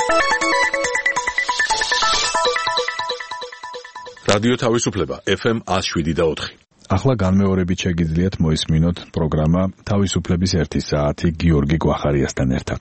რადიო თავისუფლება FM 107.4. ახლა განმეორებით შეგიძლიათ მოისმინოთ პროგრამა თავისუფლების 1 საათი გიორგი გვახარიასთან ერთად.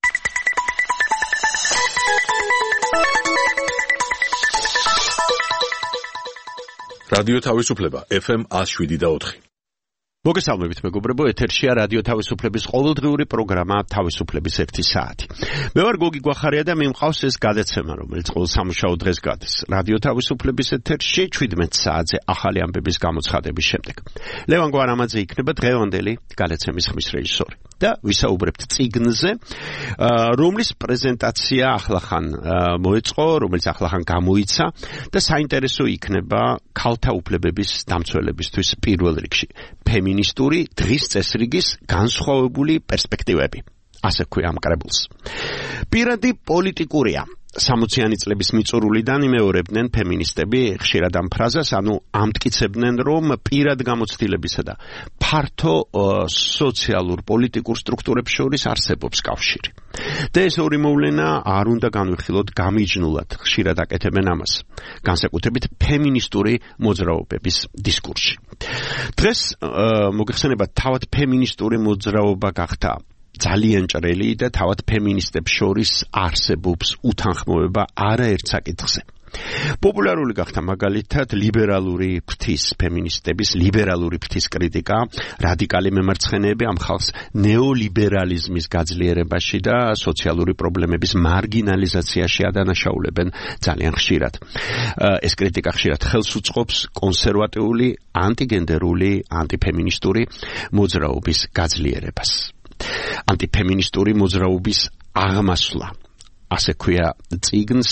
რადიო თავისუფლება FM 107.4. მოგესალმებით მეგობრებო, ეთერშია რადიო თავისუფლების ყოველდღიური პროგრამა თავისუფლების 1 საათი. მე ვარ გოგი გვახარია და მე მყავს ეს გადაცემა, რომელიც ყოველ სამუშაო დღეს გადის. რადიო თავისუფლების ეთერში 17 საათზე ახალი ამბების გამოცხადების შემდეგ. ლევან გვარამაძე იქნება დღევანდელი გადაცემის ხმის რეჟისორი. და ვისაუბრებთ წიგნზე, რომლის პრეზენტაცია ახლახან მოეწყო, რომელიც ახლახან გამოიცა და საინტერესო იქნება ქალთა უფლებების დამცველებისთვის პირველ რიგში. ფემინისტური დღის წესრიგის განსხვავებული პერსპექტივები. ასე ქვია ამ კრებულს. პირადი პოლიტიკურია. 60-იანი წლების მიწურულიდან იმეორებდნენ ფემინისტები ხშირად ამ ფრაზას, ანუ ამტკიცებდნენ, რომ პირად გამოცდილებისა და ფართო სოციალურ პოლიტიკურ სტრუქტურებს შორის არსებობს კავშირი. და ეს ორი მოვლენა არ უნდა განვიხილოთ გამიჯნულად, ხშირად აკეთებენ ამას, განსაკუთრებით ფემინისტური მოძრაობების დისკურსში. დღეს მოგეხსენებათ, თავად ფემინისტური მოძრაობა გახდა ძალიან ჭრელი და თავად ფემინისტებს შორის არსებობს უთანხმოება არაერთ საკითხზე. პოპულარული გახდა მაგალითად ლიბერალური ფრთის ფემინისტების ლიბერალური ფრთის კრიტიკა, რადიკალი მემარცხენეები ამ ხალხს ნეოლიბერალიზმის გაძლიერებაში და სოციალური პრობლემების მარგინალიზაციაში ადანაშაულებენ ძალიან ხშირად. ეს კრიტიკა ხშირად ხელს უწყობს კონსერვატიული, ანტიგენდერული, ანტიფემინისტური მოძრაობის გაძლიერებას. ანტიფემინისტური მოძრაობის აღმასვლა. ასე ქვია წიგნს,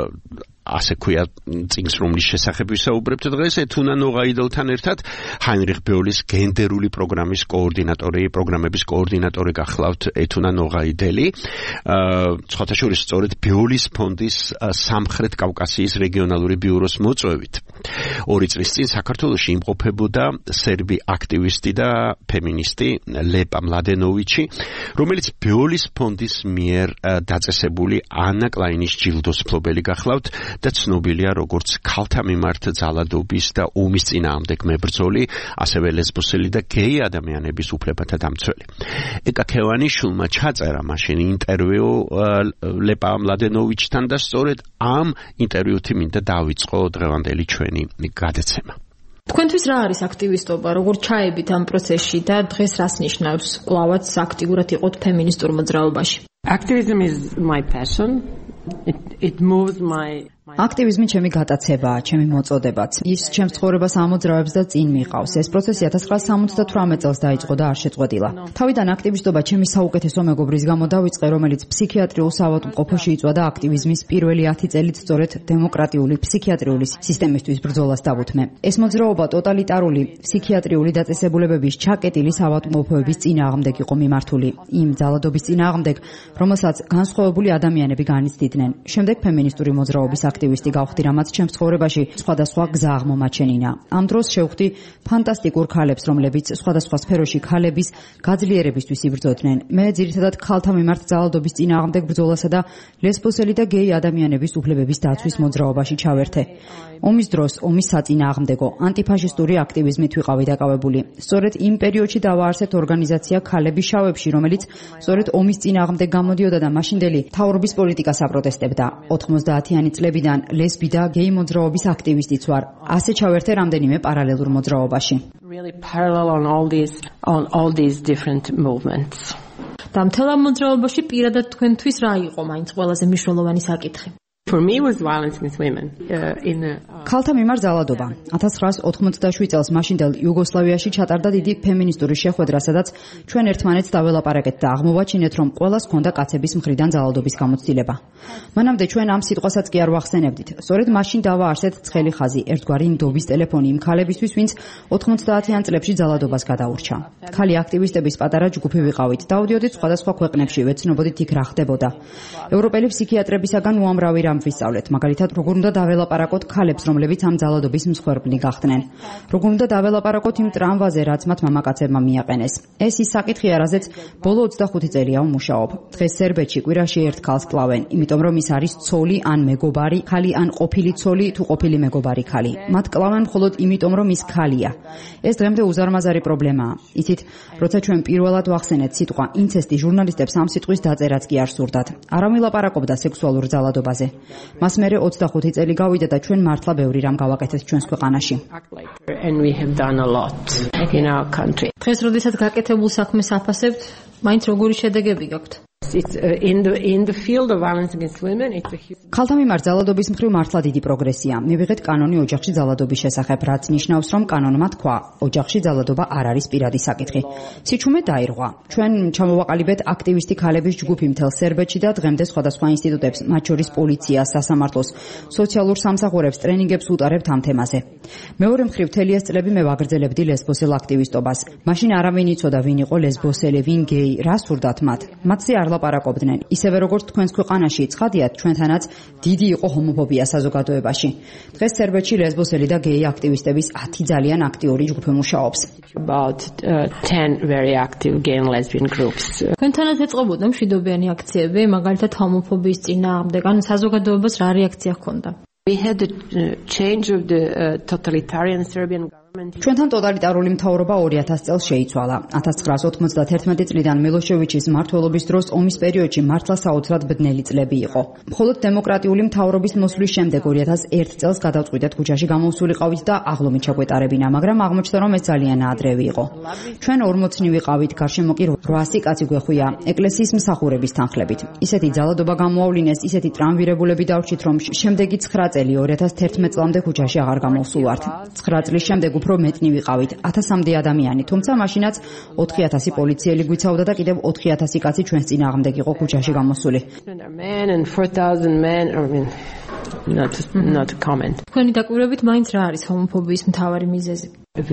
რომლის შესახებ ვისაუბრებთ დღეს, ეთუნა ნოღაიდელთან ერთად ჰაინრიხ ბეოლის გენდერული პროგრამების კოორდინატორი გახლავთ ეთუნა ნოღაიდელი. სხვათა შორის სწორედ ბეოლის ფონდის სამხრეთ კავკასიის რეგიონალური ბიუროს მოწვევით 2 წლის წინ საქართველოში იმყოფებოდა სერბი აქტივისტი და ფემინისტი ლეპა მლადენოვიჩი, რომელიც ბეოლის ფონდის მიერ დაწესებული ანა კლაინის ჯილდოს მფლობელი გახლავთ და ცნობილია როგორც ქალთა მიმართ ძალადობის და ომის წინააღმდეგ მებრძოლი, ასევე ლესბოსელი და გეი ადამიანების უფლებათა დამცველი. ეკა ქევანიშვილმა ჩაწერა მაშინ ინტერვიუ ლეპა მლადენოვიჩთან და სწორედ ამ ინტერვიუთი მინდა დავიწყო დღევანდელი ჩვენი გადაცემა. თქვენთვის რა არის აქტივისტობა, როგორ ჩაებით ამ პროცესში და დღეს რას ნიშნავს კვლავაც აქტიურად იყოთ ფემინისტურ მოძრაობაში? Activism is my passion. It moves my აქტივიზმი ჩემი გატაცებაა, ჩემი მოწოდებაც. ის ჩემს ცხოვრებას ამოძრავებს და წინ მიყავს. ეს პროცესი 1978 წელს დაიწყო და არ შეწყვეტილა. თავიდან აქტივისტობა ჩემი საუკეთესო მეგობრის გამო დავიწყე, რომელიც ფსიქიატრიულ საავადმყოფოში იწვა და აქტივიზმის პირველი 10 წელით სწორედ დემოკრატიული ფსიქიატრიული სისტემისთვის ბრძოლას დავუთმე. ეს მოძრაობა ტოტალიტარული ფსიქიატრიული დაწესებულებების ჩაკეტილი საავადმყოფოების წინააღმდეგ იყო მიმართული, იმ ძალადობის წინააღმდეგ, რომელსაც განსხვავებული ადამიანები განიცდიდნენ. შემდეგ ფემინისტური მოძრაობის აქტივისტი გავხდი, რამაც ჩემს ცხოვრებაში სხვადასხვა გზა აღმომაჩენინა. ამ დროს შევხვდი ფანტასტიკურ ქალებს, რომლებიც სხვადასხვა სფეროში ქალების გაძლიერებისთვის იბრძოდნენ. მე ძირითადად ქალთა მიმართ ძალადობის წინააღმდეგ ბრძოლასა და ლესბოსელი და გეი ადამიანების უფლებების დაცვის მოძრაობაში ჩავერთე. ომის დროს ომის საწინააღმდეგო ანტიფაშისტური აქტივიზმით ვიყავი დაკავებული. სწორედ იმ პერიოდში დავაარსეთ ორგანიზაცია ქალების შავებში, რომელიც სწორედ ომის წინააღმდეგ გამოდიოდა და მაშინდელი მთავრობის პოლიტიკას აპროტესტებდა. 90-იანი წლებიდან ლესბი და გეი მოძრაობის აქტივისტიც ვარ. ასე ჩავერთე რამდენიმე პარალელურ მოძრაობაში. really parallel on all these different movements. და მთელ ამ მოძრაობაში პირადად თქვენთვის რა იყო მაინც ყველაზე მნიშვნელოვანი საკითხი? For me was violence against women ქალთა მიმართ ძალადობა. 1987 წელს მაშინდელ იუგოსლავიაში ჩატარდა დიდი ფემინისტური შეხვედრა, სადაც ჩვენ ერთმანეთს დაველაპარაკეთ და აღმოვაჩინეთ, რომ ყველას ჰქონდა კაცების მხრიდან ძალადობის გამოცდილება. მანამდე ჩვენ ამ სიტყვასაც კი არ ვახსენებდით. სწორედ მაშინ დავაარსეთ ცხელი ხაზი, ერთგვარი ნდობის ტელეფონი იმ ქალებისთვის, ვინც 90-იან წლებში ძალადობას გადაურჩა. ქალი აქტივისტების პატარა ჯგუფი ვიყავით. დავდიოდით სხვადასხვა ქვეყნებში, ვეცნობოდით იქ რა ხდებოდა. ევროპელი ფსიქიატრებისაგან უამრავი რამ ვისწავლეთ, მაგალითად, როგორ უნდა დაველაპარაკოთ ქალებს, რომლებიც ამ ძალადობის მსხვერპლი გახდნენ. Როგორ უნდა დაველაპარაკოთ იმ ტრამვაზე, რაც მათ მამაკაცებმა მიაყენეს? ეს ის საკითხია, რაზეც ბოლო 25 წელია ვმუშაობ. დღეს სერბეთში კვირაში ერთ ქალს კლავენ, იმიტომ რომ ის არის ცოლი ან მეგობარი ქალი ან ყოფილი ცოლი თუ ყოფილი მეგობარი ქალი. მათ კლავენ მხოლოდ იმიტომ, რომ ის ქალია. ეს დღემდე უზარმაზარი პრობლემაა. იცით, როცა ჩვენ პირველად ვახსენეთ სიტყვა ინცესტი, ჟურნალისტებს ამ სიტყვის დაწერაც კი არ სურდათ. არავინ ლაპარაკობდა სექსუალურ ძალადობაზე. მას მერე 25 წელი გავიდა და ჩვენ მართლა ბევრი რამ გავაკეთეთ ჩვენს ქვეყანაში. And we have done a lot in our country. დღეს როდესაც გაკეთებულ საქმეს აფასებთ, მაინც როგორი შედეგები გაქვთ? It's in the field of violence against women, it's a huge... ქალთა მიმართ ძალადობის მხრივ მართლა დიდი პროგრესია. მივიღეთ კანონი ოჯახში ძალადობის შესახებ, რაც ნიშნავს, რომ კანონმა თქვა, ოჯახში ძალადობა არ არის პირადი საკითხი. სიჩუმე დაირღვა. ჩვენ ჩამოვაყალიბეთ აქტივისტი ქალების ჯგუფი მთელ სერბეთში და დღემდე სხვადასხვა ინსტიტუტებს, მათ შორის პოლიციას, სასამართლოს, სოციალურ სამსახურებს, ტრენინგებს უტარებთ ამ თემაზე. მეორე მხრივ მთელი ეს წლები მე ვაგრძელებდი ლესბოსელ აქტივისტობას. მაშინ არავინ იცოდა, ვინ იყო ლესბოსელი, ვინ გეი, რა სურდათ მათ. მათზე არ ლაპარაკობდნენ. ისევე როგორც თქვენს ქვეყანაში ცხადიათ, ჩვენთანაც დიდი იყო ჰომოფობია საზოგადოებაში. დღეს სერბეთში ლესბოსელი და გეი აქტივისტების 10 ძალიან აქტიური ჯგუფი მუშაობს. About 10 very active gay and lesbian groups. თქვენთანაც ეწყობოდა მშვიდობიანი აქციები, მაგალითად ჰომოფობიის წინააღმდეგ, ანუ საზოგადოებას რა რეაქცია ჰქონდა? We had the change of the totalitarian Serbian government. ჩვენთან ტოტალიტარული მთავრობა 2000 წელს შეიცვალა. 1991 წლიდან მილოშევიჩის მმართველობის დროს ომის პერიოდში მართლა საოცრად ბნელი წლები იყო. მხოლოდ დემოკრატიული მთავრობის მოსვლის შემდეგ 2001 წელს გადავწყვიტეთ ქუჩაში გამოსულიყავით და აღლომით ჩაგვეტარებინა, მაგრამ აღმოჩნდა, რომ ეს ძალიან ადრევი იყო. ჩვენ 40-ნი ვიყავით, გარშემო კი 800 კაცი გვეხვია ეკლესიის მსახურების თანხლებით. ისეთი ძალადობა გამოავლინეს, ისეთი ტრამვირებულები დავრჩით, რომ შემდეგი 9 წელი 2011 წლამდე ქუჩაში აღარ გამოვსულვართ. 9 წლის შემდეგ უფრო მეტნი ვიყავით, 1000-მდე ადამიანი, თუმცა მაშინაც 4000 პოლიციელი გვიცავდა და კიდევ 4000 კაცი ჩვენს წინააღმდეგ იყო ქუჩაში გამოსული. Men and 4000 men, I mean, not a comment. თქვენი დაკვირვებით მაინც რა არის ჰომოფობიის მთავარი მიზეზი?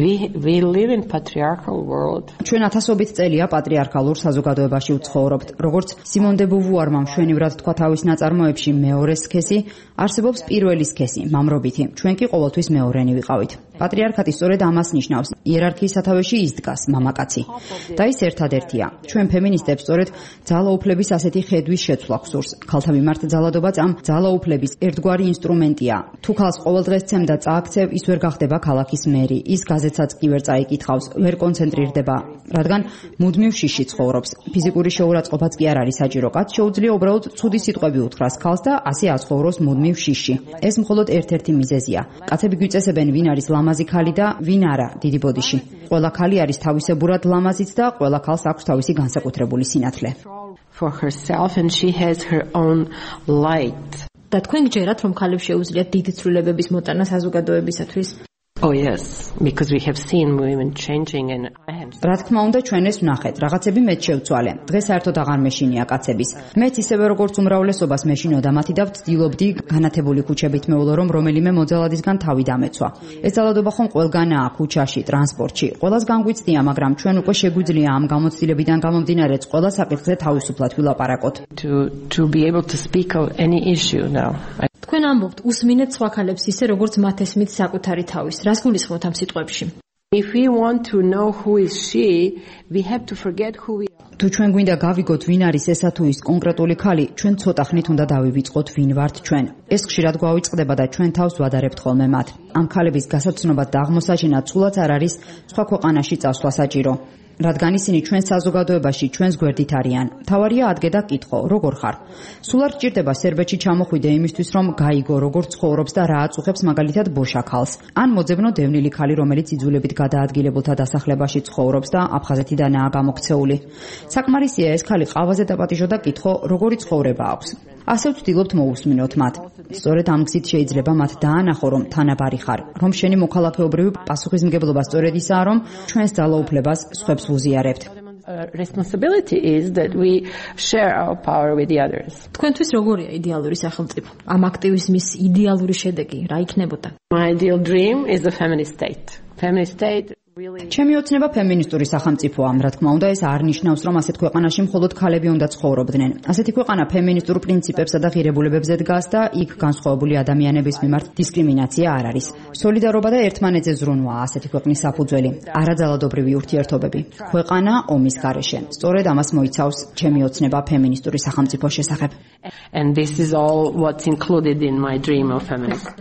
We live in patriarchal world. ჩვენ 1000-ობით წელია პატრიარქალურ საზოგადოებაში ვცხოვრობთ. როგორც სიმონ დე ბუვუარმა მშვენივრად თქვა თავის ნაწარმოებში, მეორე სქესი არსებობს პირველი სქესი, მამრობითი. ჩვენ კი ყოველთვის მეორენი ვიყავით. პატრიარქატი სწორედ ამას ნიშნავს. იერარქიის სათავეში ის დგას, მამაკაცი. და ის ერთადერთია. ჩვენ ფემინისტებს სწორედ ძალაუფლების ასეთი ხედვის შეცვლა გვსურს. ქალთა მიმართ ძალადობაც ამ ძალაუფლების ერთგვარი ინსტრუმენტია. თუ ქალს ყოველდღეს ცემ და წააქცევ, ის ვერ გახდება ქალაქის მერი. ის გაზეთსაც კი ვერ წაიკითხავს, ვერ კონცენტრირდება, რადგან მუდმივ შიში ცხოვრობს. ფიზიკური შეურაცხყოფაც კი არ არის საჭირო. კაც შეუძლია უბრალოდ ცუდი სიტყვები უთხრას ქალს და ასე აცხოვროს მუდმივ შიში. ეს მხოლოდ ერთ-ერთი მიზეზია. კაცები გვიწესებენ, ვინ არის ლამაზი ქალი და ვინ არა დიდი ბოდიში. ყველა ქალი არის თავისებურად ლამაზიც და ყველა ქალს აქვს თავისი განსაკუთრებული სინათლე. For herself and she has her own light. და თქვენ გჯერათ, რომ ქალებს შეუძლიათ დიდი ცვლილებების მოტანა საზოგადოებისათვის? Oh yes, because we have seen women changing and I have... რა თქმა უნდა, ჩვენ ეს ვნახეთ. რაღაცები მეც შევცვალე. დღეს საერთოდ აღარ მეშინია კაცების. მეც ისევე როგორც უმრავლესობას მეშინოდა მათი და ვცდილობდი განათებული ქუჩებით მეულო, რომ რომელიმე მოძალადისგან თავი დამეცვა. ეს ძალადობა ხომ ყველგანაა, ქუჩაში, ტრანსპორტში. ყველას განგვიცდია, მაგრამ ჩვენ უკვე შეგვიძლია ამ გამოცდილებიდან გამომდინარეც ყველა საკითხზე თავისუფლად ვილაპარაკოთ. To be able to speak of any issue now. თქვენ ამბობთ, უსმინეთ სხვა ქალებს ისე, როგორც მათ ესმით საკუთარი თავის. რას გულისხმობთ ამ სიტყვებში? If we want to know who is she, we have to forget who we are. თუ ჩვენ გვინდა გავიგოთ, ვინ არის ესა თუ ის კონკრეტული ქალი, ჩვენ ცოტა ხნით უნდა დავივიწყოთ, ვინ ვართ ჩვენ. ეს ხშირად გვავიწყდება და ჩვენ თავს ვადარებთ ხოლმე მათ. ამ ქალების გასაცნობა და აღმოსაჩენა ცულაც არ არის სხვა ქვეყანაში წასვლა საჭირო. რადგან ისინი ჩვენ საზოგადოებაში ჩვენს გვერდით არიან. თავარია ადგე და კითხო, როგორ ხარ? სულ არ გჭირდება სერბეთში ჩამოხვიდე იმისთვის, რომ გაიგო, როგორ ცხოვრობს და რა აწუხებს მაგალითად ბოშა ქალს. ან მოძებნო დევნილი ქალი, რომელიც იძულებით გადაადგილებულთა დასახლებაში ცხოვრობს და აფხაზეთიდანაა გამოქცეული. საკმარისია ეს ქალი ყავაზე დაპატიჟო და კითხო, როგორი ცხოვრება აქვს. ასე ვცდილობთ მოусმინოთ მათ. სწორედ ამ გზით შეიძლება მათ დაანახო, რომ თანაბარი ხარ, რომ შენი მოქალაქეობრივი პასუხისმგებლობა სწორედ ისაა, რომ ჩვენს ძალაუფლებას სხვებს ვუზიარებთ. Responsibility is that we share our power with the others. თქვენთვის როგორია იდეალური სახელმწიფო? ამ აქტივიზმის იდეალური შედეგი რა იქნებოდა? My ideal dream is a feminist state. Feminist state ჩემი ოცნება ფემინისტური სახელმწიფოა, რა თქმა უნდა, ეს არ ნიშნავს, რომ ასეთ ქვეყანაში მხოლოდ ქალები უნდა ცხოვრობდნენ. ასეთი ქვეყანა ფემინისტურ პრინციპებსა და ღირებულებებზე დგას და იქ განსხვავებული ადამიანების მიმართ დისკრიმინაცია არ არის. სოლიდარობა და ერთმანეთზე ზრუნვა ასეთი ქვეყნის საფუძველი, არაძალადობრივი ურთიერთობები. ქვეყანა ომის გარეშე. სწორედ ამას მოიცავს ჩემი ოცნება ფემინისტური სახელმწიფოს შესახებ. And this is all what's included in my dream of feminism.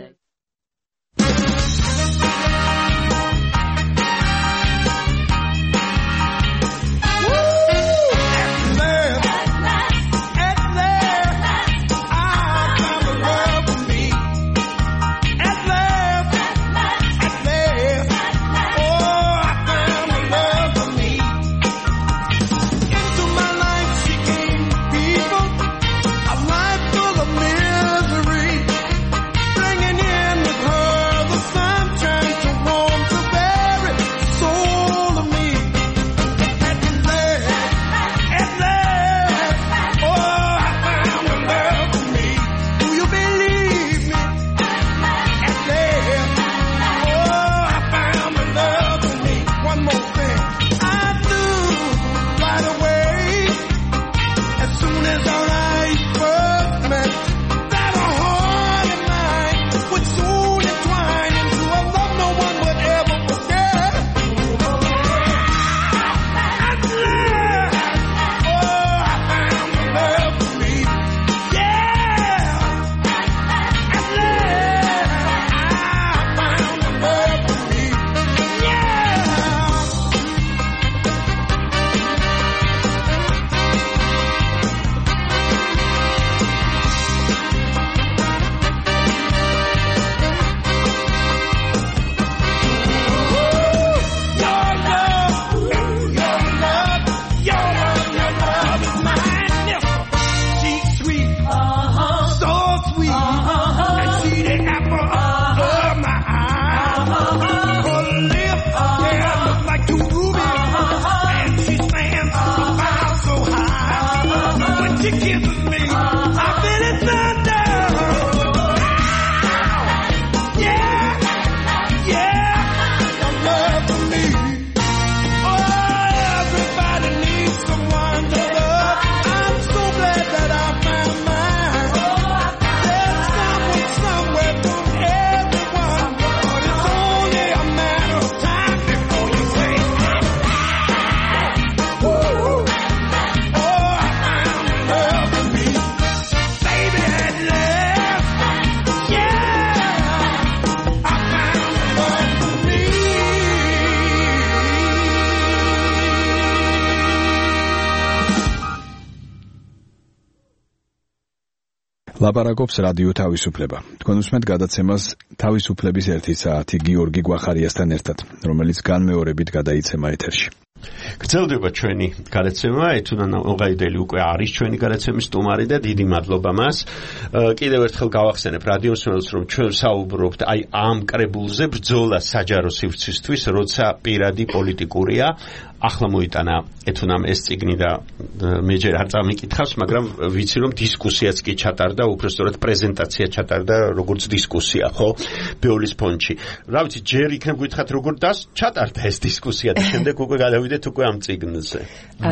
ლაპარაკობს რადიო თავისუფლება. თქვენ უსმენთ გადაცემას თავისუფლების 1 საათი გიორგი გვახარიასთან ერთად, რომელიც განმეორებით გადაიცემა ეთერში. გრძელდება ჩვენი გადაცემა, ეთუნანა ონღაიდელი უკვე არის ჩვენი გადაცემის სტუმარი და დიდი მადლობა მას. კიდევ ერთხელ გავახსენებ რადიო მსმენელს, რომ ჩვენ საუბრობთ აი ამ კრებულზე ბრძოლა საჯარო სივრცისთვის, როცა პირადი პოლიტიკურია. ახლა მოიტანა ეთუნამ ეს წიგნი და მე ჯერ არ წამიკითხავს, მაგრამ ვიცი რომ დისკუსიაც კი ჩატარდა, უბრალოდ პრეზენტაცია ჩატარდა როგორც დისკუსია, ხო? ბეოლის ფონდში. რა ვიცი, ჯერ იქნებ გითხრათ როგორ ჩატარდა ეს დისკუსია და შემდეგ უკვე გადავიდეთ უკვე ამ წიგნზე.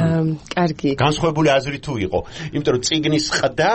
კარგი. განსხვავებული აზრი თუ იყო, იმიტომ რომ წიგნის ყდა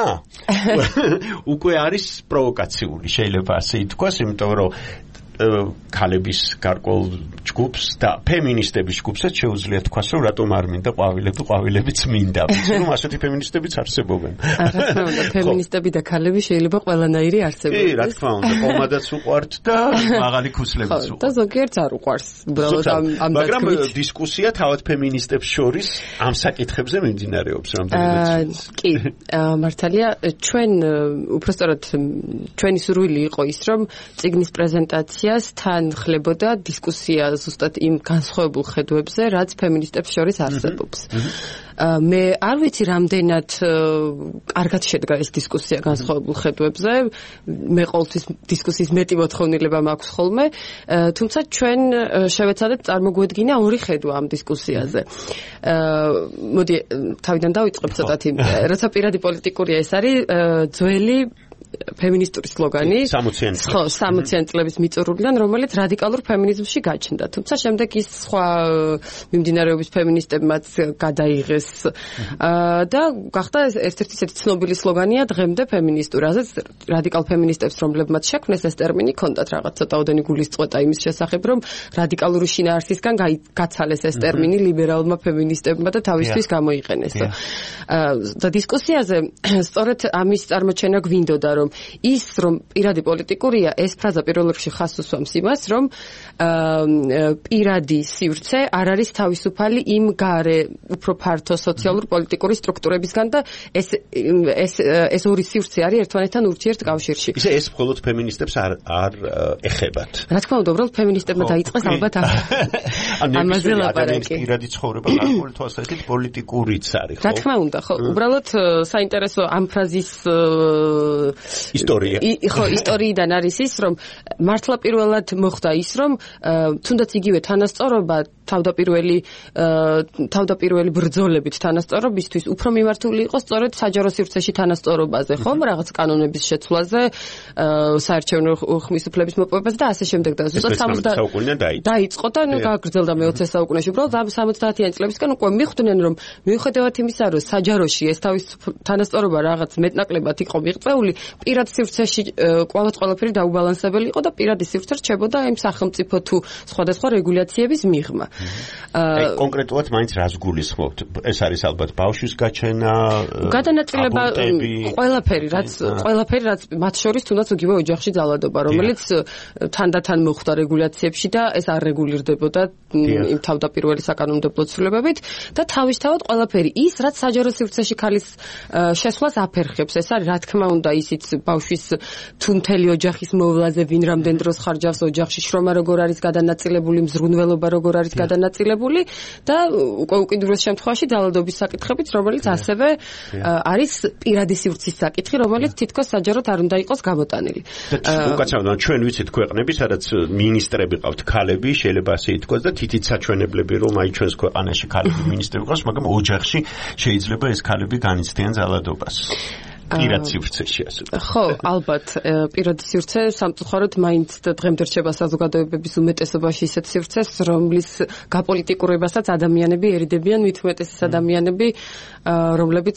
უკვე არის პროვოკაციული, შეიძლება ასე ითქვას, იმიტომ რომ ქალების გარკვეულ ჯგუფს და ფემინისტების ჯგუფსაც შეუძლია თქვას, რომ რატომ არ მინდა ყვავილებიც მინდა. რომ ასეთი ფემინისტებიც არსებობენ. რა თქმა უნდა, ფემინისტები და ქალები შეიძლება ყველანაირი არსებობდეს. კი, რა თქმა უნდა, კომადაც უყვართ და მაღალი ქუსლებიც უყვართ. და ზოგიერთს არ უყვარს. უბრალოდ ამ მაგრამ დისკუსია თავად ფემინისტებს შორის ამ საკითხებზე მიმდინარეობს რამდენადაც. კი, მართალია, ჩვენ უბრალოდ ჩვენი სურვილი იყო ის, რომ წიგნის პრეზენტაცია თან ხლებოდა დისკუსია ზუსტად იმ განსხვავებულ ხედვებზე, რაც ფემინისტებს შორის არსებობს. მე არ ვიცი რამდენად კარგად შედგა ეს დისკუსია განსხვავებულ ხედვებზე. მე ყოველთვის დისკუსიის მეტი მოთხოვნილება მაქვს ხოლმე, თუმცა ჩვენ შევეცადებთ წარმოგვედგინა ორი ხედვა ამ დისკუსიაზე. მოდი თავიდან დავიწყებ ცოტათი, როცა პირადი პოლიტიკურია ეს არის ძველი ფემინისტური სლოგანი 60-იან წლების მიწურულიდან, რომელიც რადიკალურ ფემინიზმში გაჩნდა. თუმცა შემდეგ ის სხვა მიმდინარეობის ფემინისტებმაც გადაიღეს და გახდა ერთ-ერთი ისეთი ცნობილი სლოგანია დღემდე ფემინისტური, რაზეც რადიკალ ფემინისტებს რომლებმაც შექმნეს ეს ტერმინი ქონდათ რაღაც ცოტაოდენი გულისწყვეტა იმის შესახებ, რომ რადიკალური შინაარსისგან გაცალეს ეს ტერმინი ლიბერალმა ფემინისტებმა და თავისთვის გამოიყენეს. და დისკუსიაზე სწორედ ამის წარმოჩენა გვინდოდა, რომ ის რომ პირადი პოლიტიკურია, ეს ფრაზა პირველ რიგში ხაზს უსვამს იმას, რომ პირადი სივრცე არ არის თავისუფალი იმ გარე უფრო ფართო სოციალურ პოლიტიკური სტრუქტურებისგან და ეს ორი სივრცე არის ერთმანეთთან ურთიერთკავშირში. ისე ეს მხოლოდ ფემინისტებს არ ეხებათ. რა თქმა უნდა, უბრალოდ ფემინისტებმა დაიწყეს ალბათ ამაზე ლაპარაკი. პირადი ცხოვრება გარკვეული თვალსაზრისით პოლიტიკურიც არის, ხო? რა თქმა უნდა, ხო, უბრალოდ საინტერესო ამ ფრაზის ისტორია. ხო, ისტორიიდან არის ის, რომ მართლა პირველად მოხდა ის, რომ თუნდაც იგივე თანასწორობა თავდაპირველი ბრძოლებით თანასწორობისთვის უფრო მიმართული იყო სწორედ საჯარო სივრცეში თანასწორობაზე, ხო, რაღაც კანონების შეცვლაზე, საარჩევნო ხმისუფლების მოპოვებაზე და ასე შემდეგ და ზუსტად 60 საუკუნიდან დაიწყო და გაგრძელდა მე-20 საუკუნეში. უბრალოდ ამ 70-იან წლებისგან უკვე მიხვდნენ, რომ მიუხედავად იმისა, რომ საჯაროში ეს თავის თანასწორობა რაღაც მეტნაკლებად იყო მიღწეული, პირად სივრცეში კვლავ ყველაფერი დაუბალანსებელი იყო და პირადი სივრცე რჩებოდა იმ სახელმწიფო თუ სხვადასხვა რეგულაციების მიღმა. კონკრეტულად მაინც რას გულისხმობთ? ეს არის ალბათ ბავშვის გაჩენა, გადანაწილება, ყველაფერი, რაც მათ შორის თუნდაც იგივე ოჯახში ძალადობა, რომელიც თანდათან მოხდა რეგულაციებში და ეს არ რეგულირდებოდა იმ თავდაპირველი საკანონმდებლო ცვლილებებით და თავისთავად ყველაფერი ის, რაც საჯარო სივრცეში ქალის შესვლას აფერხებს. ეს არის რა თქმა უნდა ისიც ბავშვის თუ მთელი ოჯახის მოვლაზე, ვინ რამდენ დროს ხარჯავს ოჯახში, შრომა როგორ არის გადანაწილებული, მზრუნველობა როგორ არის გადანაწილებული და უკვე უკიდურეს შემთხვევაში ძალადობის საკითხებით, რომელიც ასევე არის პირადი სივრცის საკითხი, რომელიც თითქოს საჯაროდ არ უნდა იყოს გამოტანილი. უკაცრავად ჩვენ ვიცით ქვეყნები, სადაც მინისტრები ყავთ ქალები, შეიძლება ასე ითქვას და თითით საჩვენებლები, რომ აი ჩვენს ქვეყანაში ქალები მინისტრები ყავს, მაგრამ ოჯახში შეიძლება ეს ქალები განიცდიან ძალადობას. პირად სივრცეში ასე. ხო, ალბათ, პირად სივრცე სამწუხაროდ მაინც დღემდე რჩება საზოგადოებების უმეტესობაში ისეთ სივრცეს, რომლის გაპოლიტიკურებასაც ადამიანები ერიდებიან, მით უმეტეს ადამიანები, რომლებიც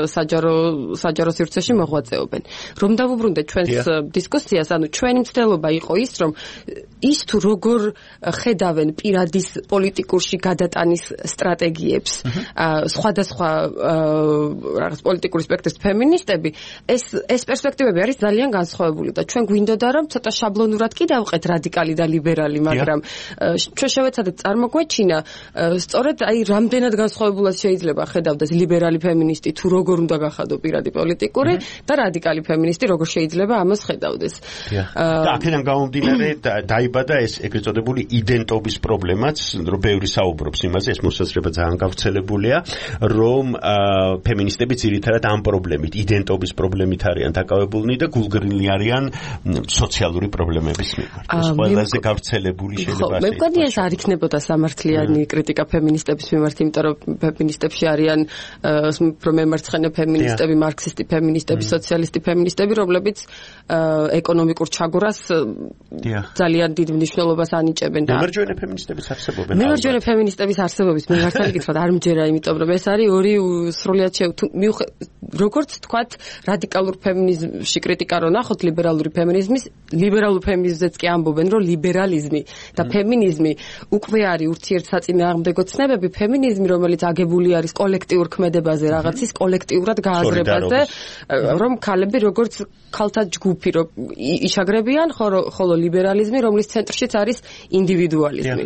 საჯარო სივრცეში მოღვაწეობენ. რომ დავუბრუნდეთ ჩვენს დისკუსიას, ანუ ჩვენი მცდელობა იყო ის, რომ ის თუ როგორ ხედავენ პირადის პოლიტიკურში გადატანის სტრატეგიებს, სხვადასხვა რაღაც პოლიტიკური სპექტრის ფემინისტები, ეს პერსპექტივები არის ძალიან განსხვავებული და ჩვენ გვინდოდა რომ ცოტა შაბლონურად კი დავყეთ რადიკალი და ლიბერალი, მაგრამ ჩვენ შევეცადეთ წარმოგვეჩინა სწორედ აი რამდენად განსხვავებულად შეიძლება ხედავდეს ლიბერალი ფემინისტი თუ როგორ უნდა გახადო პირადი პოლიტიკური და რადიკალი ფემინისტი როგორ შეიძლება ამას ხედავდეს. და აქედან გამომდინარე დაიბადა ეს ეგრეთ წოდებული იდენტობის პრობლემაც, რომ ბევრი საუბრობს იმაზე, ეს მოსაზრება ძალიან გავრცელებულია, რომ ფემინისტები ძირითადად ამ პრობლემით იდენტობის პრობლემით არიან დაკავებულნი და გულგრილი არიან სოციალური პრობლემების მიმართ. ეს ყველაზე გავრცელებული შეიძლება ასე. მე მგონია ეს არ იქნებოდა სამართლიანი კრიტიკა ფემინისტების მიმართ, იმიტომ რომ ფემინისტებში არიან უფრო მემარცხენე ფემინისტები, მარქსისტი ფემინისტები, სოციალისტი ფემინისტები, რომლებიც ეკონომიკურ ჩაგვრას ძალიან დიდ მნიშვნელობას ანიჭებენ და მემარჯვენე ფემინისტების არსებობენ. მემარჯვენე ფემინისტების არსებობის მე მართალი გითხრათ არ მჯერა, იმიტომ რომ ეს არის ორი სრულიად როგორც თქვათ, რადიკალურ ფემინიზმში კრიტიკა რო ნახოთ ლიბერალურ ფემინიზმზეც კი ამბობენ, რომ ლიბერალიზმი და ფემინიზმი უკვე არის ურთიერთსაწინააღმდეგო ცნებები. ფემინიზმი, რომელიც აგებული არის კოლექტიურ ქმედებაზე, რაღაცის კოლექტიურად გააზრებაზე, რომ ქალები როგორც ქალთა ჯგუფი რო იშაგრებიან, ხოლო ლიბერალიზმი, რომლის ცენტრშიც არის ინდივიდუალიზმი.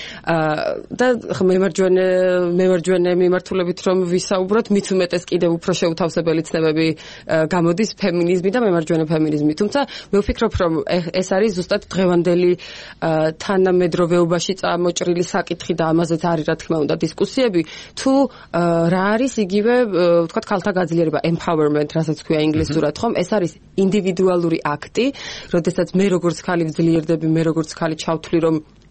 და მემარჯვენე მიმართულებით რომ ვისაუბროთ, მით უმეტეს კიდევ უფრო შეუთავსებელი ცნებები გამოდის ფემინიზმი და მემარჯვენე ფემინიზმი. თუმცა მე ვფიქრობ, რომ ეს არის ზუსტად დღევანდელი თანამედროვეობაში წამოჭრილი საკითხი და ამაზეც არის რა თქმა უნდა დისკუსიები, თუ რა არის იგივე ვთქვათ ქალთა გაძლიერება, empowerment, რასაც ქვია ინგლისურად, ხომ? ეს არის ინდივიდუალური აქტი, როდესაც მე როგორც ქალი ვძლიერდები, მე როგორც ქალი ჩავთვლი, რომ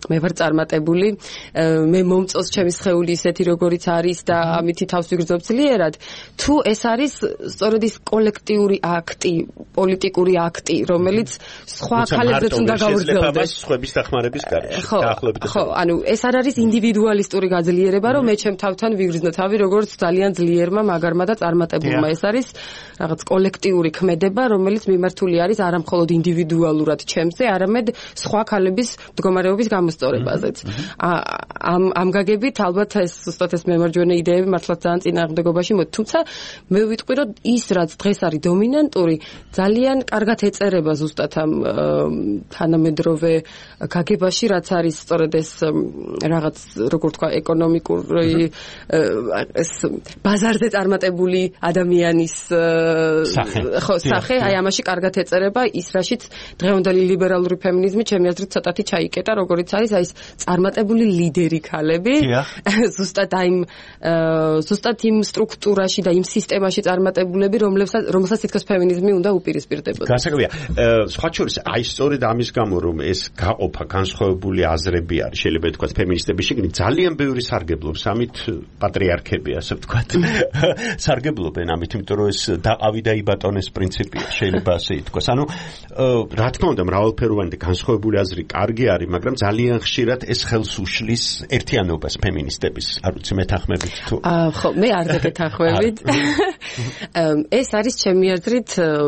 მე ვარ წარმატებული, მე მომწონს ჩემი სხეული ისეთი როგორიც არის და ამითი თავს ვიგრძნობ ძლიერად, თუ ეს არის სწორედ ის კოლექტიური აქტი, პოლიტიკური აქტი, რომელიც სხვა ქალებზეც უნდა გავაგრძელდეს. სხვების დახმარების გარეშე, დაახლოებით. ხო, ანუ ეს არ არის ინდივიდუალისტური გაძლიერება, რომ მე ჩემ თავთან ვიგრძნო თავი როგორც ძალიან ძლიერმა, მაგარმა და წარმატებულმა. ეს არის რაღაც კოლექტიური ქმედება, რომელიც მიმართული არის არა მხოლოდ ინდივიდუალურად ჩემზე, არამედ სხვა ქალების მდგომარეობის გამოსწორებაზეც. ამ გაგებით ალბათ ეს ზუსტად ეს მემარჯვენე იდეები მართლაც ძალიან წინააღმდეგობაში მოდი, თუმცა მე ვიტყვი, რომ ის რაც დღეს არის დომინანტური, ძალიან კარგად ეწერება ზუსტად ამ თანამედროვე გაგებაში, რაც არის სწორედ ეს რაღაც როგორ თქვა ეკონომიკური ეს ბაზარზე წარმატებული ადამიანის სახე, აი ამაში კარგად ეწერება ის რაშიც დღევანდელი ლიბერალური ფემინიზმი ჩემი აზრით ცოტათი ჩაიკეტა, როგორიც არის აი ეს წარმატებული ლიდერი ქალები, ზუსტად იმ სტრუქტურაში და იმ სისტემაში წარმატებულები, რომელსაც თითქოს ფემინიზმი უნდა უპირისპირდებოდა. გასაგებია, სხვა შორის აი სწორედ ამის გამო რომ ეს გაყოფა განსხვავებული აზრები არის, შეიძლება თქვა ფემინისტების შიგნით ძალიან ბევრი სარგებლობს ამით პატრიარქები, ასე ვთქვათ. სარგებლობენ ამით, იმიტომ რომ ეს დაყავი და იბატონეს პრინციპია, შეიძლება ასე ითქვას. ანუ რა თქმა უნდა, მრავალფეროვანი და განსხვავებული აზრი კარგი არის, მაგრამ ძალიან ხშირად ეს ხელს უშლის ერთიანობას ფემინისტების. არ ვიცი მეთანხმებით თუ ხო, მე არ გეთანხმებით. ეს არის ჩემი აზრით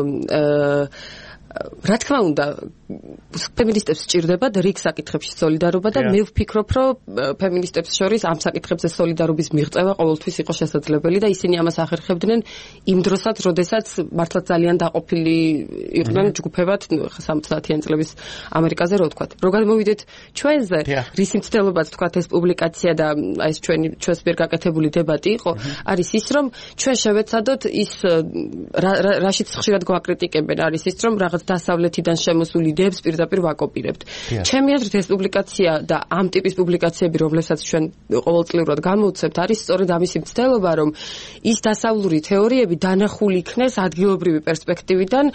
რა თქმა უნდა, ფემინისტებს სჭირდება რიგ საკითხებში სოლიდარობა და მე ვფიქრობ, რომ ფემინისტებს შორის ამ საკითხებზე სოლიდარობის მიღწევა ყოველთვის იყო შესაძლებელი და ისინი ამას ახერხებდნენ იმ დროსაც, როდესაც მართლაც ძალიან დაყოფილი იყვნენ ჯგუფებად 70-იან წლების ამერიკაზე, რო ვთქვათ. რო გადმოვიდეთ ჩვენზე, რისი მცდელობაც ვთქვათ ეს პუბლიკაცია და აი ეს ჩვენს მიერ გაკეთებული დებატი იყო, არის ის, რომ ჩვენ შევეცადოთ ის რაშიც ხშირად გვაკრიტიკებენ, არის ის, რომ რაღაც დასავლეთიდან შემოსული იდეებს პირდაპირ ვაკოპირებთ. ჩემი აზრით ეს პუბლიკაცია და ამ ტიპის პუბლიკაციები, რომლებსაც ჩვენ ყოველწლიურად გამოვცემთ, არის სწორედ ამისი მცდელობა, რომ ის დასავლური თეორიები დანახული იქნეს ადგილობრივი პერსპექტივიდან,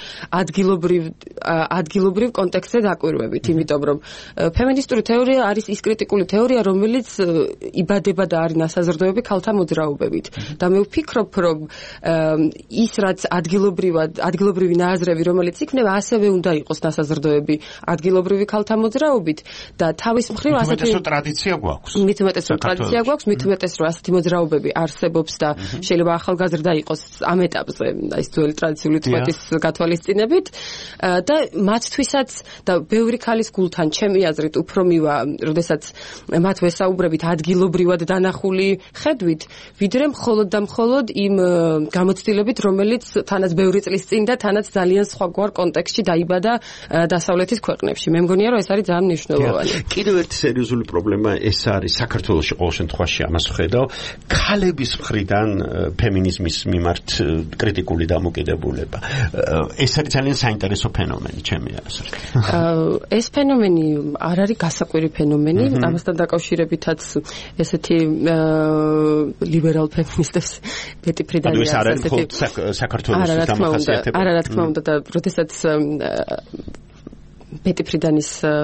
ადგილობრივ კონტექსტზე დაკვირვებით, იმიტომ რომ ფემინისტური თეორია არის ის კრიტიკული თეორია, რომელიც იბადება და არის ნასაზრდოები ქალთა მოძრაობებით. და მე ვფიქრობ, რომ ის რაც ადგილობრივი ნააზრევი, რომელიც იქნება, ასევე უნდა იყოს ნასაზრდოები ადგილობრივი ქალთა მოძრაობით და თავის მხრივ ასეთი ტრადიცია გვაქვს. მით უმეტეს რომ ტრადიცია გვაქვს, მით უმეტეს რომ ასეთი მოძრაობები არსებობს და შეიძლება ახალგაზრდა იყოს ამ ეტაპზე, აი ეს ძველი ტრადიციული წვეთის გათვალისწინებით და მათთვისაც და ბევრი ქალის გულთან ჩემი აზრით უფრო მივა, როდესაც მათ ვესაუბრებით ადგილობრივად დანახული ხედვით, ვიდრე მხოლოდ და მხოლოდ იმ გამოცდილებით, რომელიც თანაც ბევრი წლის წინ და თანაც ძალიან სხვაგვარ კონტექსტში დაიბადა დასავლეთის ქვეყნებში. მე მგონია, რომ ეს არის ძალიან მნიშვნელოვანი. კიდევ ერთი სერიოზული პრობლემა ეს არის საქართველოში ყოველ შემთხვევაში ამას ვხედავ, ქალების მხრიდან ფემინიზმის მიმართ კრიტიკული დამოკიდებულება. ეს არის ძალიან საინტერესო ფენომენი, ჩემი აზრით. ეს ფენომენი არ არის გასაკვირი ფენომენი, ამასთან დაკავშირებითაც ესეთი ლიბერალ ფემინისტებს ბეტი ფრიდანი არის ესეთი საქართველოს დამახასიათებელი. არა, რა თქმა უნდა და როდესაც ბეტი ფრიდანის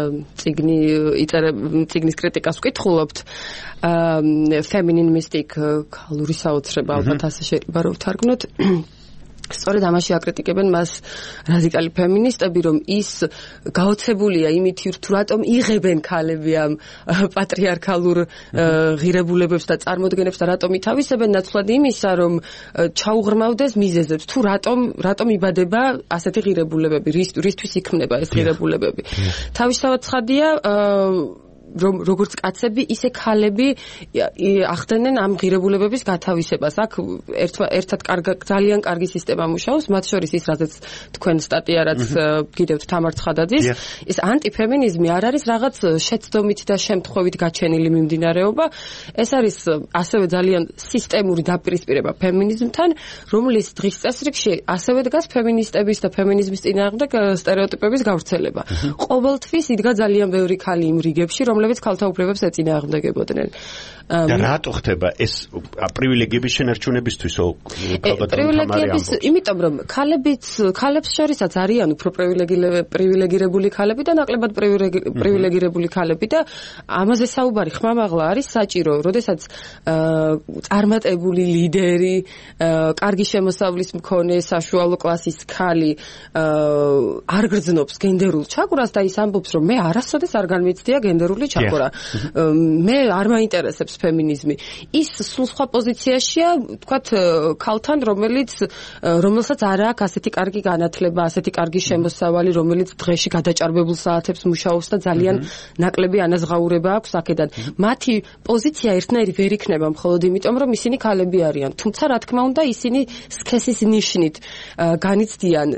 წიგნის კრიტიკას ვკითხულობთ, feminine mystic, ქალური საოცრება, ალბათ ასე შეიძლება რომ ვთარგმნოთ. სწორედ ამაში აკრიტიკებენ მას რადიკალი ფემინისტები, რომ ის გაოცებულია იმით, თუ რატომ იღებენ ქალები ამ პატრიარქალურ ღირებულებებს და წარმოდგენებს და რატომ ითავისებენ ნაცვლად იმისა, რომ ჩაუღრმავდეს მიზეზებს, თუ რატომ იბადება ასეთი ღირებულებები, რისთვის იქმნება ეს ღირებულებები. თავისთავად ცხადია, რომ როგორც კაცები, ისე ქალები ახდენენ ამ ღირებულებების გათავისებას. აქ ერთად ძალიან კარგი სისტემა მუშაობს, მათ შორის ის, რაზეც თქვენ სტატია, რაც გიდევთ თამარ ცხადაძის, ეს ანტიფემინიზმი არ არის რაღაც შეცდომით და შემთხვევით გაჩენილი მიმდინარეობა, ეს არის ასევე ძალიან სისტემური დაპირისპირება ფემინიზმთან, რომლის დღის წესრიგში ასევე დგას ფემინისტების და ფემინიზმის წინააღმდეგ სტერეოტიპების გავრცელება. ყოველთვის იდგა ძალიან ბევრი ქალი იმ რიგებში, რომლებიც ქალთა უფლებებს ეწინააღმდეგებოდნენ. და რატო ხდება ეს პრივილეგიების შენარჩუნებისთვის პრივილეგიების იმიტომ რომ ქალებს შორისაც არიან უფრო პრივილეგირებული ქალები და ნაკლებად პრივილეგირებული ქალები და ამაზე საუბარი ხმამაღლა არის საჭირო, როდესაც წარმატებული ლიდერი, კარგი შემოსავლის მქონე საშუალო კლასის ქალი არ გრძნობს გენდერულ ჩაკვრას და ის ამბობს რომ მე არასოდეს არ განმეცდია გენდერული ჩაკვრა. მე არ მაინტერესებს ფემინიზმი. ის სულ სხვა პოზიციაშია, თქვათ, ქალთან, რომელსაც არ აქვს ასეთი კარგი განათლება, ასეთი კარგი შემოსავალი, რომელიც დღეში გადაჭარბებულ საათებს მუშაობს და ძალიან ნაკლები ანაზღაურება აქვს აქედან. მათი პოზიცია ერთნაირი ვერ იქნება მხოლოდ იმიტომ, რომ ისინი ქალები არიან. თუმცა, რა თქმა უნდა, ისინი სქესის ნიშნით განიცდიან,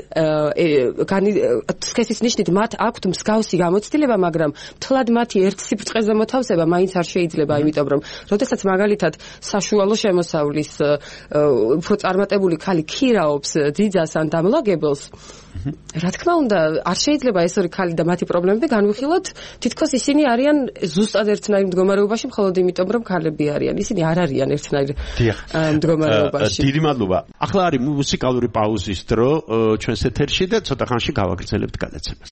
სქესის ნიშნით მათ აქვთ მსგავსი გამოცდილება, მაგრამ თლად მათი ერთ სიბრწყეზე მოთავსება მაინც არ შეიძლება, იმიტომ რომ როდესაც მაგალითად საშუალო შემოსავლის უფრო წარმატებული ქალი ქირაობს ძიძას ან დამლაგებელს, რა თქმა უნდა, არ შეიძლება ეს ორი ქალი და მათი პრობლემები განვიხილოთ, თითქოს ისინი არიან ზუსტად ერთნაირ მდგომარეობაში, მხოლოდ იმიტომ, რომ ქალები არიან. ისინი არ არიან ერთნაირ მდგომარეობაში. დიდი მადლობა. ახლა არის მუსიკალური პაუზის დრო ჩვენს ეთერში და ცოტა ხანში გავაგრძელებთ გადაცემას.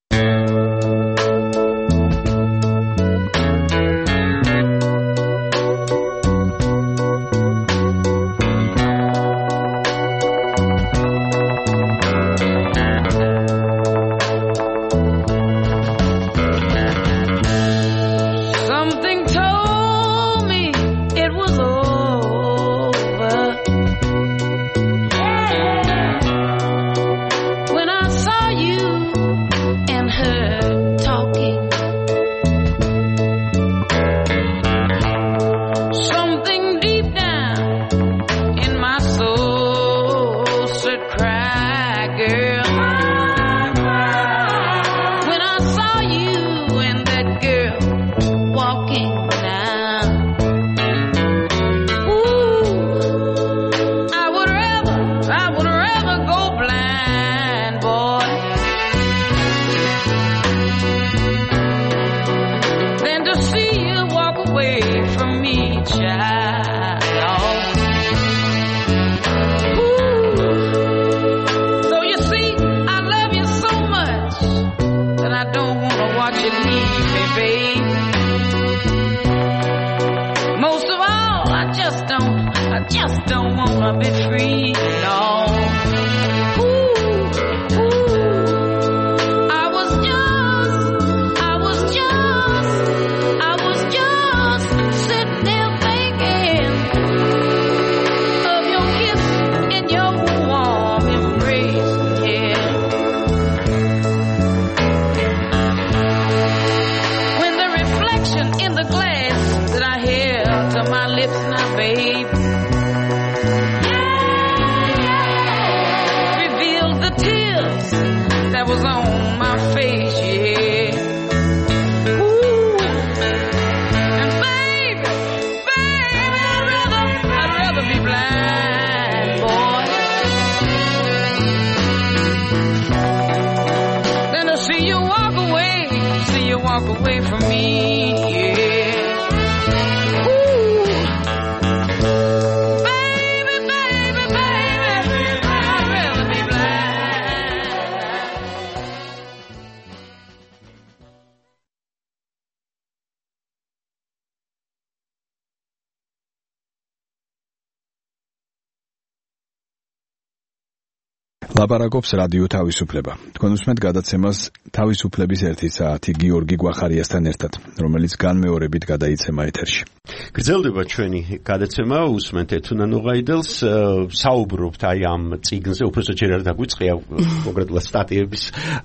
ლაპარაკობს რადიო თავისუფლება. თქვენ უსმენთ გადაცემას თავისუფლების 1 საათი გიორგი გვახარიასთან ერთად, რომელიც განმეორებით გადაიცემა ეთერში. გრძელდება ჩვენი გადაცემა, უსმენთ ეთუნა ნუღაიდელს, საუბრობთ აი ამ წიგნზე, უბრალოდ ჯერ არ დაგვიწყია კონკრეტულად სტატიების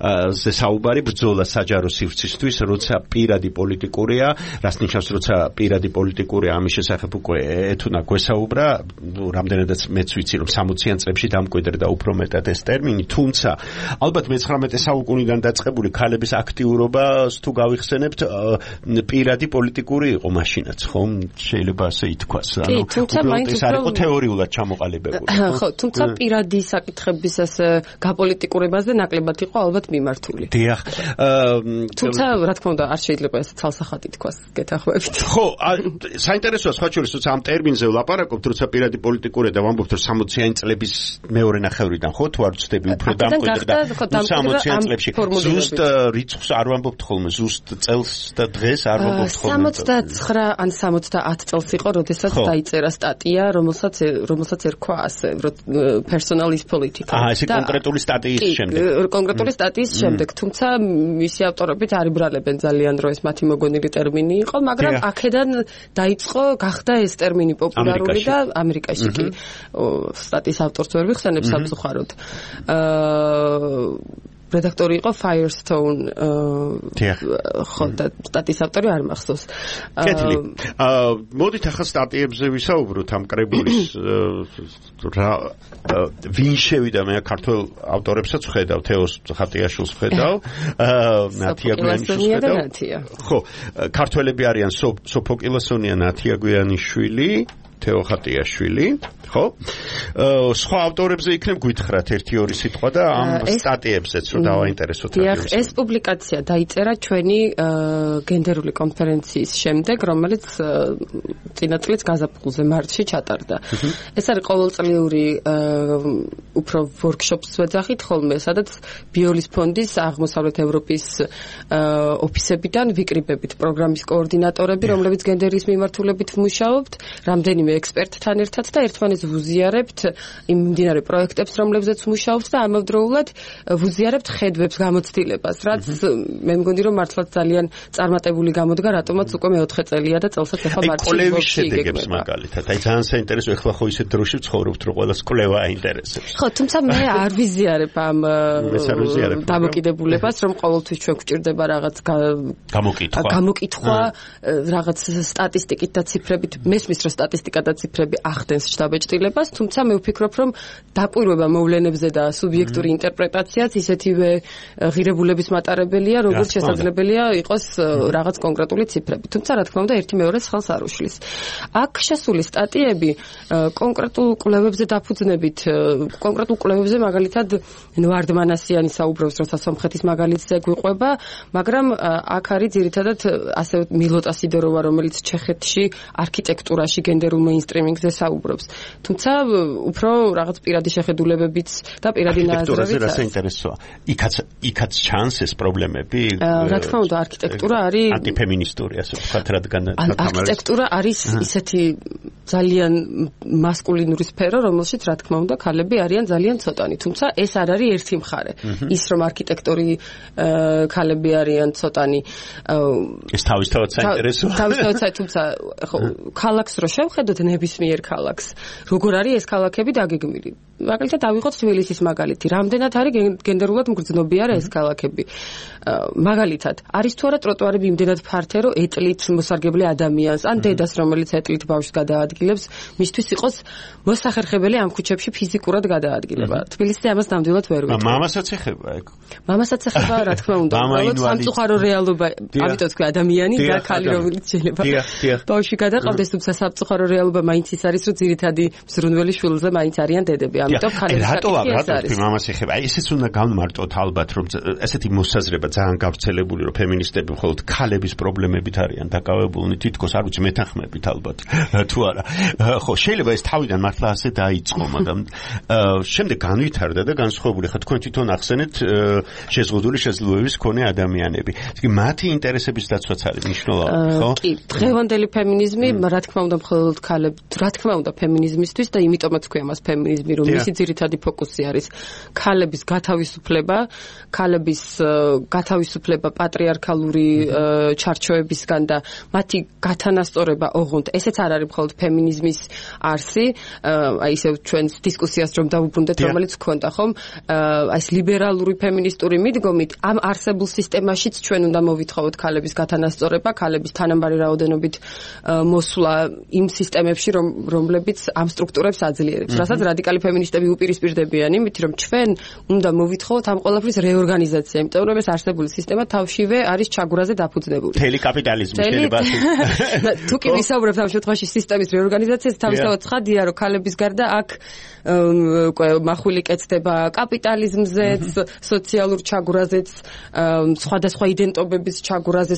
ზე საუბარი, ბრძოლა საჯარო სივრცისთვის, როცა პირადი პოლიტიკურია, რას ნიშნავს, როცა პირადი პოლიტიკურია, ამის შესახებ უკვე ეთუნა გვესაუბრა, რამდენადაც მეც ვიცი, რომ 60-იან წლებში დამკვიდრდა უფრო მეტად ეს ეს ტერმინი, თუმცა ალბათ მე-19 საუკუნიდან დაწყებული ქალების აქტიურობას თუ გავიხსენებთ, პირადი პოლიტიკური იყო მაშინაც, ხომ? შეიძლება ასე ითქვას. ანუ ეს არ იყო თეორიულად ჩამოყალიბებული. ხო, თუმცა პირადი საკითხების ასე გაპოლიტიკურებაზე ნაკლებად იყო ალბათ მიმართული. დიახ. თუმცა რა თქმა უნდა არ შეიძლება ეს ცალსახად ითქვას გეთანხმებით. ხო, საინტერესოა სხვა შორის, თუმცა ამ ტერმინზე ვლაპარაკობთ, როცა პირადი პოლიტიკური და ვამბობთ, რომ 60-იანი წლების მეორე ნახევრიდან ხო თუ არ ვწდები უფრო დამკვიდრდა 60-იან წლებში. ზუსტ რიცხვს არ ვამბობთ ხოლმე, ზუსტ წელს და დღეს არ ვამბობთ ხოლმე. 69 ან 70 წელს იყო, როდესაც დაიწერა სტატია, რომელსაც ერქვა ასე, personal is political. ეს კონკრეტული სტატიის შემდეგ. კონკრეტული სტატიის შემდეგ, თუმცა მისი ავტორებით არ იბრალებენ ძალიან, რომ ეს მათი მოგონილი ტერმინი იყო, მაგრამ აქედან დაიწყო, გახდა ეს ტერმინი პოპულარული და ამერიკაში კი სტატიის ავტორს ვერ ვიხსენებ სამწუხაროდ. რედაქტორი იყო Firestone, ხო და სტატიის ავტორი არ მახსოვს. კეთილი. მოდით ახლა სტატიებზე ვისაუბროთ ამ კრებულის ვინ შევიდა, მე ქართულ ავტორებსაც ვხედავ, თეოს ხატიაშვილს ვხედავ, ნათია გვიანიშვილს ვხედავ. ხო, ქართველები არიან სოფო კილოსონია, ნათია გვიანიშვილი, თეო ხატიაშვილი, ხო? სხვა ავტორებზე იქნებ გითხრათ 1-2 სიტყვა და ამ სტატიებზეც რომ დავაინტერესოთ. დიახ, ეს პუბლიკაცია დაიწერა ჩვენი გენდერული კონფერენციის შემდეგ, რომელიც წინა წლის გაზაფხულზე მარტში ჩატარდა. ეს არის ყოველწლიური უფრო ვორქშოპს ვეძახით ხოლმე, სადაც ბიოლის ფონდის აღმოსავლეთ ევროპის ოფისებიდან ვიკრიბებით პროგრამის კოორდინატორები, რომლებიც გენდერის მიმართულებით ვმუშაობთ, რამდენიმე ექსპერტთან ერთად და ერთმანეთს ვუზიარებთ იმ მდინარე პროექტებს, რომლებზეც ვმუშაობთ და ამავდროულად ვუზიარებთ ხედვებს, გამოცდილებას, რაც მე მგონი რომ მართლაც ძალიან წარმატებული გამოდგა, რატომაც უკვე მე-4 წელია და წელსაც ახლა მარტში კვლევის შედეგებს მაგალითად. აი ძალიან საინტერესო, ეხლა ხო ისეთ დროში ვცხოვრობთ, რომ ყველას კვლევა აინტერესებს. ხო, თუმცა მე არ ვიზიარებ ამ დამოკიდებულებას, რომ ყოველთვის ჩვენ გვჭირდება რაღაც გამოკითხვა, რაღაც სტატისტიკით და ციფრებით, მესმის რომ სტატისტიკა და ციფრები ახდენს შთაბეჭდილებას, თუმცა მე ვფიქრობ, რომ დაკვირვება მოვლენებზე და სუბიექტური ინტერპრეტაციაც ისეთივე ღირებულების მატარებელია, როგორც შესაძლებელია იყოს რაღაც კონკრეტული ციფრები. თუმცა რა თქმა უნდა, ერთი მეორეს ხელს არ უშლის. აქ შესული სტატიები კონკრეტულ კვლევებზე დაფუძნებით, კონკრეტულ კვლევებზე მაგალითად ნუარდ მანასიანი საუბრობს, როცა სომხეთის მაგალითზე გვიყვება, მაგრამ აქ არის ძირითადად ასე მილოტა სიდოროვა, რომელიც ჩეხეთში არქიტექტურაში გენდერულ მეინსტრიმინგზე საუბრობს. თუმცა უფრო რაღაც პირადი შეხედულებებიც და პირადი ნაზრებიც არის. საინტერესოა. იქაც ჩანს ეს პრობლემები. რა თქმა უნდა, არქიტექტურა არის ანტიფემინისტური, ასე ვთქვათ, რადგან არქიტექტურა არის ისეთი ძალიან მასკულინური სფერო, რომელშიც რა თქმა უნდა, ქალები არიან ძალიან ცოტანი. თუმცა ეს არ არის ერთი მხარე. ის რომ არქიტექტორი ქალები არიან ცოტანი. ეს თავისთავად საინტერესოა. თავისთავად, თუმცა ქალაქს რო შევხედოთ, ნებისმიერ ქალაქს, როგორ არის ეს ქალაქები დაგეგმილი? მაგალითად ავიღოთ თბილისის მაგალითი. რამდენად არის გენდერულად მგრძნობი არა ეს ქალაქები? მაგალითად, არის თუ არა ტროტუარები იმდენად ფართე, რომ ეტლით მოსარგებლე ადამიანს, ან დედას, რომელიც ეტლით ბავშვს გადაადგილებს, მისთვის იყოს მოსახერხებელი ამ ქუჩებში ფიზიკურად გადაადგილება. თბილისზე ამას ნამდვილად ვერ ვიტყვი. მამასაც ეხება ეგ. მამასაც ეხება, რა თქმა უნდა, სამწუხარო რეალობა, ამიტომ თქვი ადამიანი და ქალი, რომელიც შეიძლება ბავშვი გადაყავდეს, თუმცა სამწუხარო რეალობა მაინც ის არის, რომ ძირითადი მზრუნველი შვილზე მაინც არიან დედები. ამიტომ ქალების საკითხი ეს არის. მამას ეხება. აი ესეც უნდა განმარტოთ ალბათ, რომ ესეთი მოსაზრება ძალიან გავრცელებული, რომ ფემინისტები მხოლოდ ქალების პრობლემებით არიან დაკავებულნი, თითქოს არ ვიცი მეთანხმებით ალბათ თუ არა. ხო, შეიძლება ეს თავიდან მართლა ასე დაიწყო, მაგრამ შემდეგ განვითარდა და განსხვავებული. ხა თქვენ თვითონ ახსენეთ შეზღუდული შესაძლებლობების მქონე ადამიანები. ისე მათი ინტერესების დაცვაც არის მნიშვნელოვანი, ხო? კი, დღევანდელი ფემინიზმი, რა თქმა უნდა, მხოლოდ ქალები, რა თქმა უნდა, ფემინიზმისთვის და იმიტომაც ქვია მას ფემინიზმი, რომ მისი ძირითადი ფოკუსი არის ქალების გათავისუფლება, ქალების გათავისუფლება პატრიარქალური ჩარჩოებისგან და მათი გათანასწორება ოღონდ. ესეც არ არის მხოლოდ ფემინიზმის არსი, აი ისე ჩვენ დისკუსიას რომ დავუბრუნდეთ, რომელიც გქონდა, ხომ? აი ეს ლიბერალური ფემინისტური მიდგომით ამ არსებულ სისტემაშიც ჩვენ უნდა მოვითხოვოთ ქალების გათანასწორება, ქალების თანაბარი რაოდენობით მოსვლა იმ სისტემებში, რომლებიც ამ სტრუქტურებს აძლიერებს. რასაც რადიკალი ფემინისტები უპირისპირდებიან იმით, რომ ჩვენ უნდა მოვითხოვოთ ამ ყველაფრის რეორგანიზაცია, იმიტომ რომ ეს არსებული სისტემა თავშივე არის ჩაგვრაზე დაფუძნებული. მთელი კაპიტალიზმი შეიძლება თუ კი ვისაუბრებთ ამ შემთხვევაში სისტემის რეორგანიზაციას, თავისთავად ცხადია, რომ ქალების გარდა აქ მახვილი კეთდება კაპიტალიზმზეც, სოციალურ ჩაგვრაზეც, სხვადასხვა იდენტობების ჩაგვრაზე,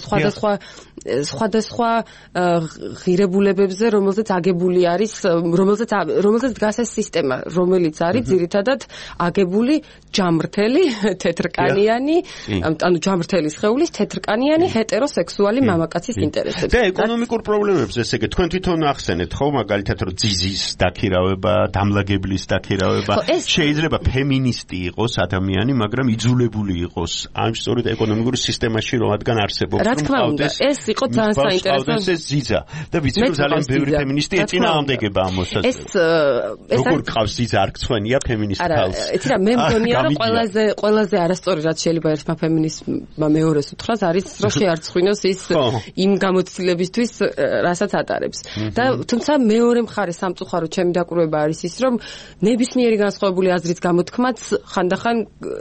სხვადასხვა ღირებულებებზე, რომელზეც აგებული არის, რომელზეც დგას ეს სისტემა, რომელიც არის ძირითადად აგებული ჯამრთელი, თეთრკანიანი, ანუ ჯამრთელი სხეულის თეთრკანიანი ჰეტეროსექსუალი მამაკაცის ინტერესებს. და ეკონომიკურ პრობლემებს, ესე იგი, თქვენ თვითონ ახსენეთ, ხო, მაგალითად, რომ ძიზის დაქირავება, დამლაგებლის დაქირავება, შეიძლება ფემინისტი იყოს ადამიანი, მაგრამ იძულებული იყოს ამ სწორედ ეკონომიკური სისტემაში, რადგან არსებობს, რა თქმა უნდა, ეს იყო ძალიან საინტერესო. ეს ძიძა და ვიცი, რომ ძალიან ბევრი ფემინისტი ეწინააღმდეგება ამ მოსაზრებას. როგორ ყავს ძიძა არ გცხვენია ფემინისტ თავს? იცი რა, მე მგონია, რომ ყველაზე არასწორი რაც შეიძლება ერთმა ფემინისტმა მეორეს უთხრას არის, რომ შეარცხვინოს ის იმ გამოცდილებისთვის, რასაც ატარებს. და თუმცა მეორე მხარე სამწუხარო ჩემი დაკვირვება არის ის, რომ ნებისმიერი განსხვავებული აზრის გამოთქმაც ხანდახან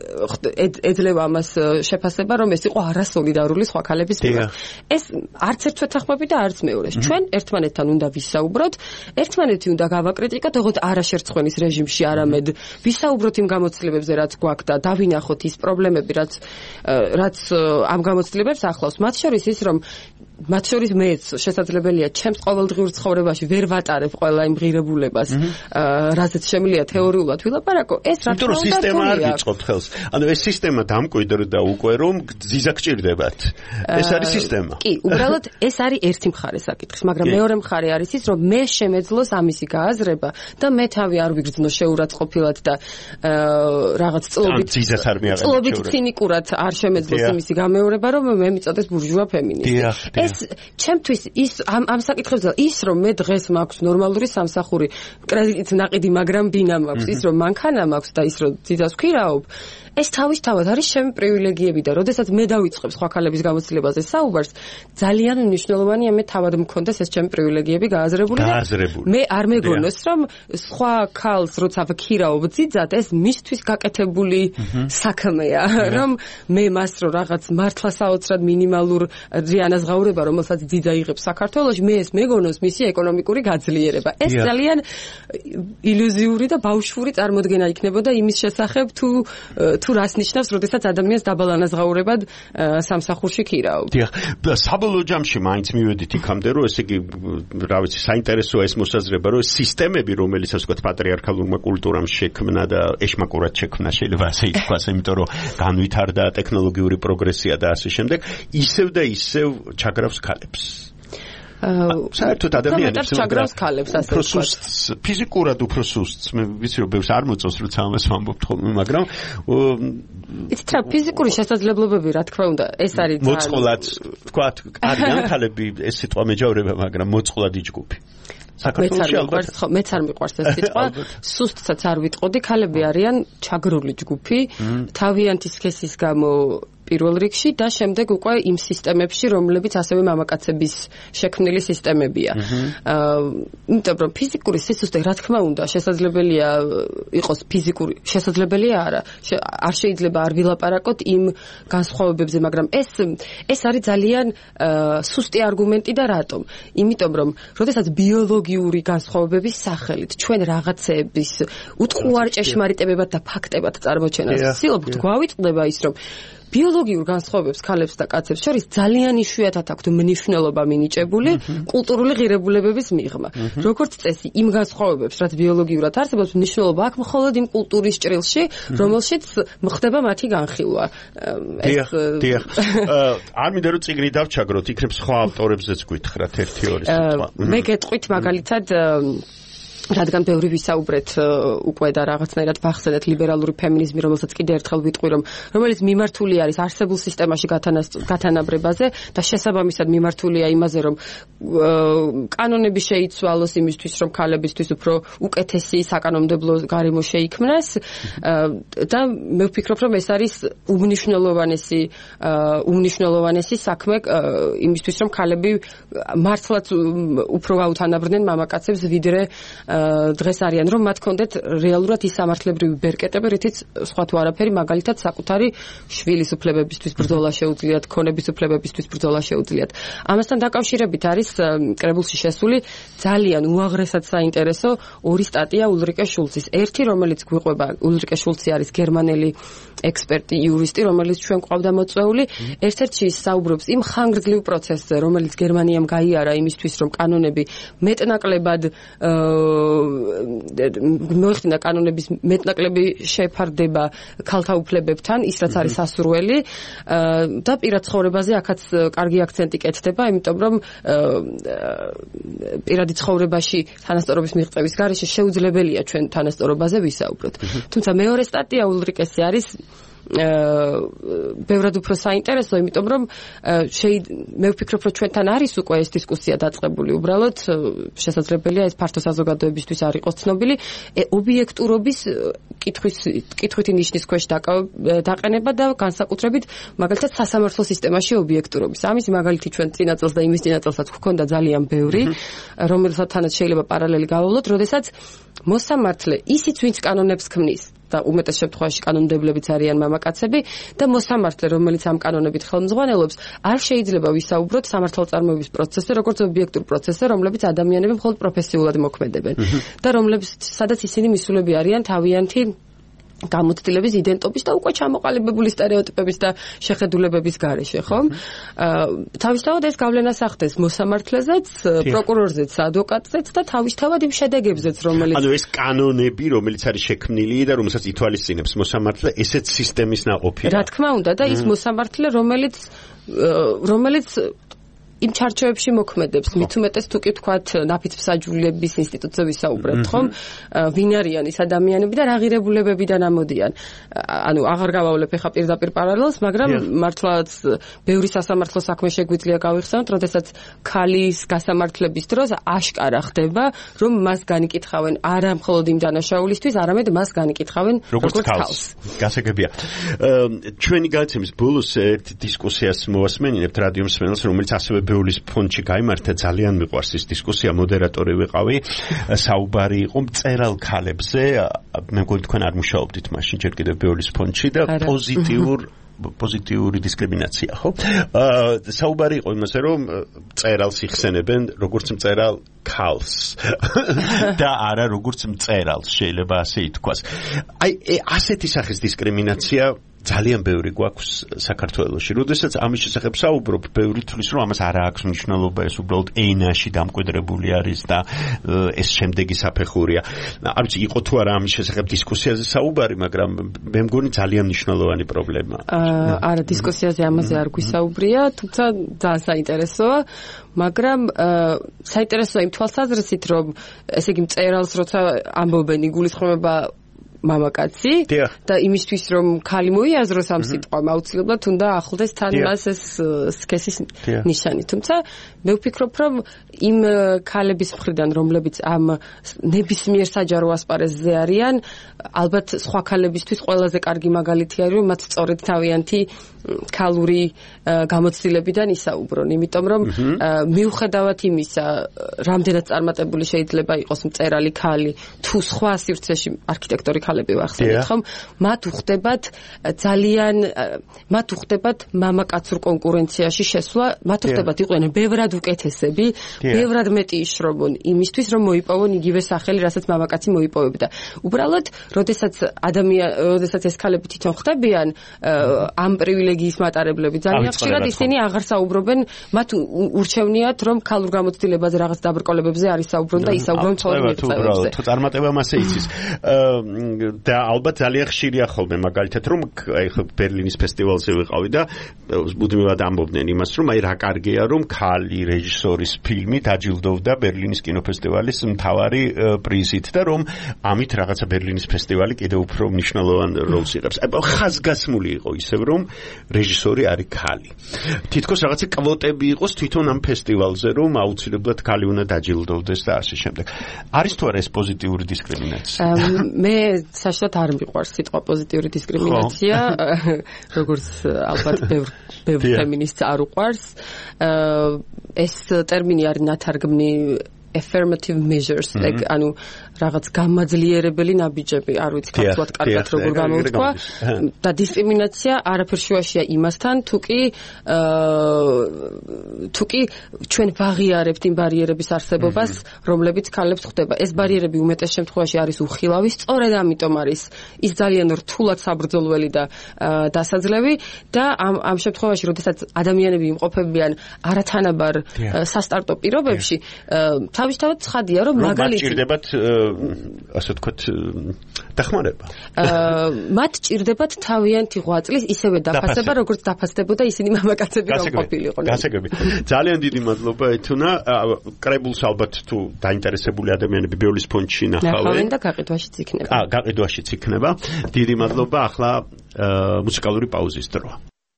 ეძლევა ამას შეფასება, რომ ეს იყო არასოლიდარული სხვა ქალების მიმართ. ეს არც ერთ ვეთანხმები და არც მეორეს. ჩვენ ერთმანეთთან უნდა ვისაუბროთ, ერთმანეთი უნდა გავაკრიტიკოთ, ოღონდ არა შერცხვენის რეჟიმში, არამედ ვისაუბროთ იმ გამოცდილებებზე, რაც გვაქვს და დავინახოთ ის პრობლემები, რაც ამ გამოცდილებებს ახლავს. მათ შორის ის, რომ მათ შორის მეც შესაძლებელია ჩემს ყოველდღიურ ცხოვრებაში ვერ ვატარებ ყველა იმ ღირებულებას, რაზეც შემიძლია თეორიულად ვილაპარაკო, ეს რა თქმა უნდა სისტემა არ გიწყობთ ხელს. ანუ ეს სისტემა დამკვიდრდა უკვე, რომ ძიზა გჭირდებათ. ეს არის სისტემა. კი, უბრალოდ ეს არის ერთი მხარე საკითხის, მაგრამ მეორე მხარე არის ის, რომ მე შემეძლოს ამისი გააზრება და მე თავი არ ვიგრძნო შეურაცხყოფილად და რაღაც წლობით ცინიკურად არ შემეძლოს იმისი გამეორება, რომ მე მიწოდეს ბურჟუა ფემინისტი. ჩემთვის ის ამ საკითხებზე ის რომ მე დღეს მაქვს ნორმალური სამსახური, კრედიტით ნაყიდი, მაგრამ ბინა მაქვს, ის რომ მანქანა მაქვს და ის რომ ძიძას ვქირაობ, ეს თავისთავად არის ჩემი პრივილეგიები და როდესაც მე დავიწყებ სხვა ქალების გამოცდილებაზე საუბარს, ძალიან მნიშვნელოვანია მე თავად მქონდეს ეს ჩემი პრივილეგიები გააზრებული. მე არ მეგონოს რომ სხვა ქალს როცა ვქირაობ ძიძად, ეს მისთვის გაკეთებული საქმეა, რომ მე მას რო რაღაც მართლა საოცრად მინიმალურ რიანაზღაურება, რომელსაც ძიძა იღებს საქართველოში, მე ეს მეგონოს მისი ეკონომიკური გაძლიერება. ეს ძალიან ილუზიური და ბავშვური წარმოდგენა იქნებოდა იმის შესახებ, თუ რას ნიშნავს, როდესაც ადამიანს დაბალანაზღაურებად სამსახურში ქირაობ. დიახ, საბოლოო ჯამში მაინც მივედით იქამდე, რომ ესე იგი, რა ვიცი, საინტერესოა ეს მოსაზრება, რომ სისტემები, რომელიც ასე ვთქვათ, პატრიარქალურმა კულტურამ შექმნა და ეშმაკურად შექმნა, შეიძლება ასე ითქვას, იმიტომ რომ განვითარდა ტექნოლოგიური პროგრესია და ასე შემდეგ, ისევ და ისევ ჩაგრავს ქალებს. საერთოდ ადამიანებს ჩაგრავს ქალებს, ასე ვთქვათ. ფიზიკურად უფრო სუსტს, მე ვიცი რომ ბევრს არ მოწონს, როცა ამას ვამბობთ ხოლმე, მაგრამ იცით რა, ფიზიკური შესაძლებლობები, რა თქმა უნდა, ეს არის ძალიან მოწყვლად, ვთქვათ, არიან ქალები, ეს სიტყვა მეჯავრება, მაგრამ მოწყვლად იჯგუფი. მეც არ მიყვარს ეს სიტყვა, სუსტსაც არ ვიტყოდი, ქალები არიან ჩაგრული ჯგუფი, თავიანთი სქესის გამო პირველ რიგში და შემდეგ უკვე იმ სისტემებში, რომლებიც ასევე მამაკაცების შექმნილი სისტემებია. იმიტომ რომ ფიზიკური სისუსტე, რა თქმა უნდა, შესაძლებელია იყოს ფიზიკური, შესაძლებელია არა. არ შეიძლება არ ვილაპარაკოთ იმ განსხვავებებზე, მაგრამ ეს არის ძალიან სუსტი არგუმენტი და რატომ? იმიტომ რომ, როდესაც ბიოლოგიური განსხვავებების სახელით ჩვენ რაღაცეების უტყუარ ჭეშმარიტებებად და ფაქტებად წარმოჩენას ვცდილობთ, გვავიწყდება ის, რომ ბიოლოგიურ განსხვავებებს ქალებს და კაცებს შორის ძალიან იშვიათად აქვთ მნიშვნელობა მინიჭებული კულტურული ღირებულებების მიღმა. როგორც წესი, იმ განსხვავებებს, რაც ბიოლოგიურად არსებობს, მნიშვნელობა აქვს მხოლოდ იმ კულტურის ჭრილში, რომელშიც ხდება მათი განხილვა. დიახ. არ მინდა რომ წიგნი დავჩაგროთ, იქნებ სხვა ავტორებზეც გითხრათ ერთი ორი სიტყვა. მე გეტყვით მაგალითად რადგან ბევრი ვისაუბრეთ უკვე და რაღაცნაირად ვახსენეთ ლიბერალური ფემინიზმი, რომელსაც კიდევ ერთხელ ვიტყვი, რომელიც მიმართული არის არსებულ სისტემაში გათანაბრებაზე და შესაბამისად მიმართულია იმაზე, რომ კანონები შეიცვალოს იმისთვის, რომ ქალებისთვის უფრო უკეთესი საკანონმდებლო გარემო შეიქმნას და მე ვფიქრობ, რომ ეს არის უმნიშვნელოვანესი საქმე იმისთვის, რომ ქალები მართლაც უფრო აუთანაბრდნენ მამაკაცებს, ვიდრე დღეს არიან, რომ მათ კონდეთ რეალურად ის სამართლებრივი ბერკეტები, რითიც სხვა თუ არაფერი, მაგალითად საკუთარი შვილის უფლებებისთვის ბრძოლა შეუძლიათ, ქონების უფლებებისთვის ბრძოლა შეუძლიათ. ამასთან დაკავშირებით არის კრებულში შესული ძალიან უაღრესად საინტერესო ორი სტატია ულრიკე შულცის. ერთი, რომელიც გვიყვება, ულრიკე შულცი არის გერმანელი ექსპერტი, იურისტი, რომელიც ჩვენ გვყავდა მოწვეული, ერთ-ერთი საუბრობს იმ ხანგრძლივ პროცესზე, რომელიც გერმანიამ გაიარა იმისთვის, რომ კანონები მეტნაკლებად მოიხდინა კანონების მეტნაკლები შეფარდება ქალთა უფლებებთან, ის რაც არის სასურველი და პირად ცხოვრებაზე აქაც კარგი აქცენტი კეთდება, იმიტომ რომ პირადი ცხოვრებაში თანასწორობის მიღწევის გარეშე შეუძლებელია ჩვენ თანასწორობაზე ვისაუბროთ. თუმცა მეორე სტატია ულრიკესი არის ბევრად უფრო საინტერესო, იმიტომ რომ მე ვფიქრობ, რომ ჩვენთან არის უკვე ეს დისკუსია დაწყებული, უბრალოდ შესაძლებელია ეს ფართო საზოგადოებისთვის არ იყოს ცნობილი, ობიექტურობის კითხვითი ნიშნის ქვეშ დაყენება და განსაკუთრებით მაგალითად სასამართლო სისტემაში ობიექტურობის. ამის მაგალითი ჩვენ წინა წელს და იმის წინა წელსაც გვქონდა ძალიან ბევრი, რომელთანაც შეიძლება პარალელი გავავლოთ, როდესაც მოსამართლე ისიც ვინც კანონებს ქმნის და უმეტეს შემთხვევაში კანონმდებლებიც არიან მამაკაცები და მოსამართლე, რომელიც ამ კანონებით ხელმძღვანელობს, არ შეიძლება ვისაუბროთ სამართალწარმოების პროცესზე, როგორც ობიექტურ პროცესზე, რომლებიც ადამიანები მხოლოდ პროფესიულად მოქმედებენ და სადაც ისინი მისულები არიან თავიანთი გამოცდილების იდენტობის და უკვე ჩამოყალიბებული სტერეოტიპების და შეხედულებების გარეშე, ხო? თავისთავად ეს გავლენას ახდენს მოსამართლეზეც, პროკურორზეც, ადვოკატზეც და თავისთავად იმ შედეგებზეც, რომელიც ანუ ეს კანონები, რომელიც არის შექმნილი და რომელსაც ითვალისწინებს მოსამართლე, ესეც სისტემის ნაყოფია. რა თქმა უნდა და ის მოსამართლე, რომელიც იმ ჩარჩოებში მოქმედებს, მით უმეტეს თუ კი ვთქვათ, ნაფიცმსაჯულების ინსტიტუტზე ვისაუბრებთ, ხომ? ვინ არიან ის ადამიანები და რა ღირებულებებიდან ამოდიან? ანუ აღარ გავავლებ ახლა პირდაპირ პარალელს, მაგრამ მართლაც ბევრი სასამართლო საქმე შეგვიძლია გავიხსენოთ, როდესაც ქალის გასამართლების დროს აშკარა ხდება, რომ მას განიკითხავენ არა მხოლოდ იმ დანაშაულისთვის, არამედ მას განიკითხავენ როგორც ქალს. გასაგებია. ჩვენი გადაცემის ბოლოს ერთ დისკუსიას მოვასმენინებთ რადიო მსმენელს, რომელიც ასევე ბეულის ფონდში გაიმართა, ძალიან მიყვარს ეს დისკუსია, მოდერატორი ვიყავი, საუბარი იყო მწერალ ქალებზე, მე მგონი თქვენ არ მუშაობდით მაშინ ჯერ კიდევ ბეულის ფონდში და პოზიტიური დისკრიმინაცია, ხო? საუბარი იყო იმაზე, რომ მწერალს იხსენებენ როგორც მწერალ ქალს და არა როგორც მწერალს, შეიძლება ასე ითქვას. აი, ასეთი სახის დისკრიმინაცია ძალიან ბევრი გვაქვს საქართველოში. როდესაც ამის შესახებ საუბრობ, ბევრი თვლის, რომ ამას არ აქვს მნიშვნელობა, ეს უბრალოდ ენაში დამკვიდრებული არის და ეს შემდეგი საფეხურია. არ ვიცი, იყო თუ არა ამის შესახებ დისკუსიაზე საუბარი, მაგრამ მე მგონი ძალიან მნიშვნელოვანი პრობლემაა. არა, დისკუსიაზე ამაზე არ გვისაუბრია, თუმცა ძალიან საინტერესოა, მაგრამ საინტერესოა იმ თვალსაზრისით, რომ ესე იგი მწერალს როცა ამბობენ, იგულისხმება მამაკაცი და იმისთვის რომ ქალი მოიაზროს ამ სიტყვამ აუცილებლად უნდა ახლდეს თან მას ეს სქესის ნიშანი. თუმცა მე ვფიქრობ, რომ იმ ქალების მხრიდან, რომლებიც ამ ნებისმიერ საჯარო ასპარეზზე არიან, ალბათ სხვა ქალებისთვის ყველაზე კარგი მაგალითი არის, რომ მათ სწორედ თავიანთი ქალური გამოცდილებიდან ისაუბრონ, იმიტომ რომ მიუხედავად იმისა, რამდენად წარმატებული შეიძლება იყოს მწერალი ქალი, თუ სხვა სივრცეში არქიტექტორი ქალები ვახსენეთ, ხომ? მათ უხდებათ მამაკაცურ კონკურენციაში შესვლა, მათ უხდებათ იყვნენ ბევრად უკეთესები, ბევრად მეტი იშრობონ იმისთვის, რომ მოიპოვონ იგივე სახელი, რასაც მამაკაცი მოიპოვებდა. უბრალოდ, როდესაც ეს ქალები თვითონ ხდებიან ამ პრივილეგიის მატარებლები, ძალიან ხშირად ისინი აღარ საუბრობენ, მათ ურჩევნიათ, რომ ქალურ გამოცდილებაზე რაღაც დაბრკოლებებზე არ ისაუბრონ და ისაუბრონ ცხოვრების მიღწევებზე. თუ წარმატებამ ასე იცის. და ალბათ ძალიან ხშირია ხოლმე მაგალითად რომ აი ხო ბერლინის ფესტივალზე ვიყავი და მუდმივად ამბობდნენ იმას რომ აი რა კარგია რომ ქალი რეჟისორის ფილმი დაჯილდოვდა ბერლინის კინოფესტივალის მთავარი პრიზით და რომ ამით რაღაცა ბერლინის ფესტივალი კიდევ უფრო მნიშვნელოვან როლს იღებს. აი ხაზგასმული იყო ისევ რომ რეჟისორი არის ქალი. თითქოს რაღაცა კვოტები იყოს თვითონ ამ ფესტივალზე რომ აუცილებლად ქალი უნდა დაჯილდოვდეს და ასე შემდეგ. არის თუ არა ეს პოზიტიური დისკრიმინაცია? მე საშუალოდ არ მიყვარს სიტყვა პოზიტიური დისკრიმინაცია, როგორც ალბათ ბევრ ფემინისტს არ უყვარს. ეს ტერმინი არის ნათარგმნი affirmative measures, like ანუ რაღაც გამაძლიერებელი ნაბიჯები, არ ვიცი ქართულად კარგად როგორ გამოვთქვა და დისკრიმინაცია არაფერ შუაშია იმასთან, თუკი ჩვენ ვაღიარებთ იმ ბარიერების არსებობას, რომლებიც ქალებს ხვდება. ეს ბარიერები უმეტეს შემთხვევაში არის უხილავი, სწორედ ამიტომ არის ის ძალიან რთულად საბრძოლველი და დასაძლევი და ამ შემთხვევაში, როდესაც ადამიანები იმყოფებიან არათანაბარ სასტარტო პირობებში, თავისთავად ცხადია, რომ მაგალითად ჭირდებათ ასე ვთქვათ დახმარება. მათ ჭირდებათ თავიანთი ღვაწლის ისევე დაფასება, როგორც დაფასდებოდა ისინი მამაკაცები რომ ყოფილიყვნენ. გასაგები. ძალიან დიდი მადლობა ეთუნა. კრებულს ალბათ თუ დაინტერესებული ადამიანები ბევრის ფონდში ნახავენ და გაყიდვაშიც იქნება. გაყიდვაშიც იქნება. დიდი მადლობა. ახლა მუსიკალური პაუზის დროა.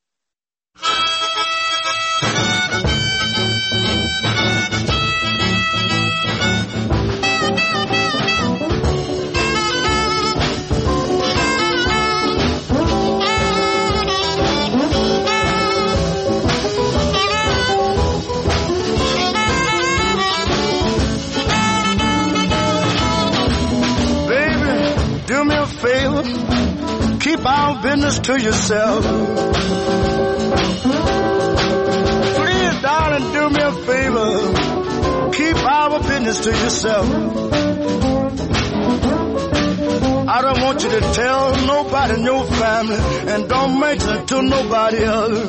Keep our business to yourself. Please, darling, do me a favor. Keep our business to yourself. I don't want you to tell nobody in your family, and don't mention it to nobody else.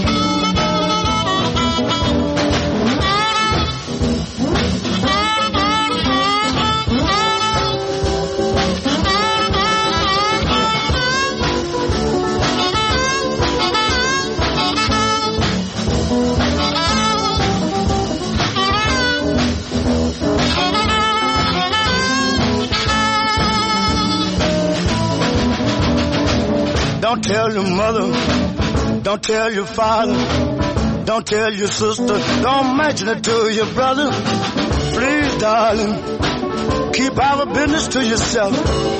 Don't tell your mother, don't tell your father, don't tell your sister, don't mention it to your brother. Please, darling, keep our business to yourself.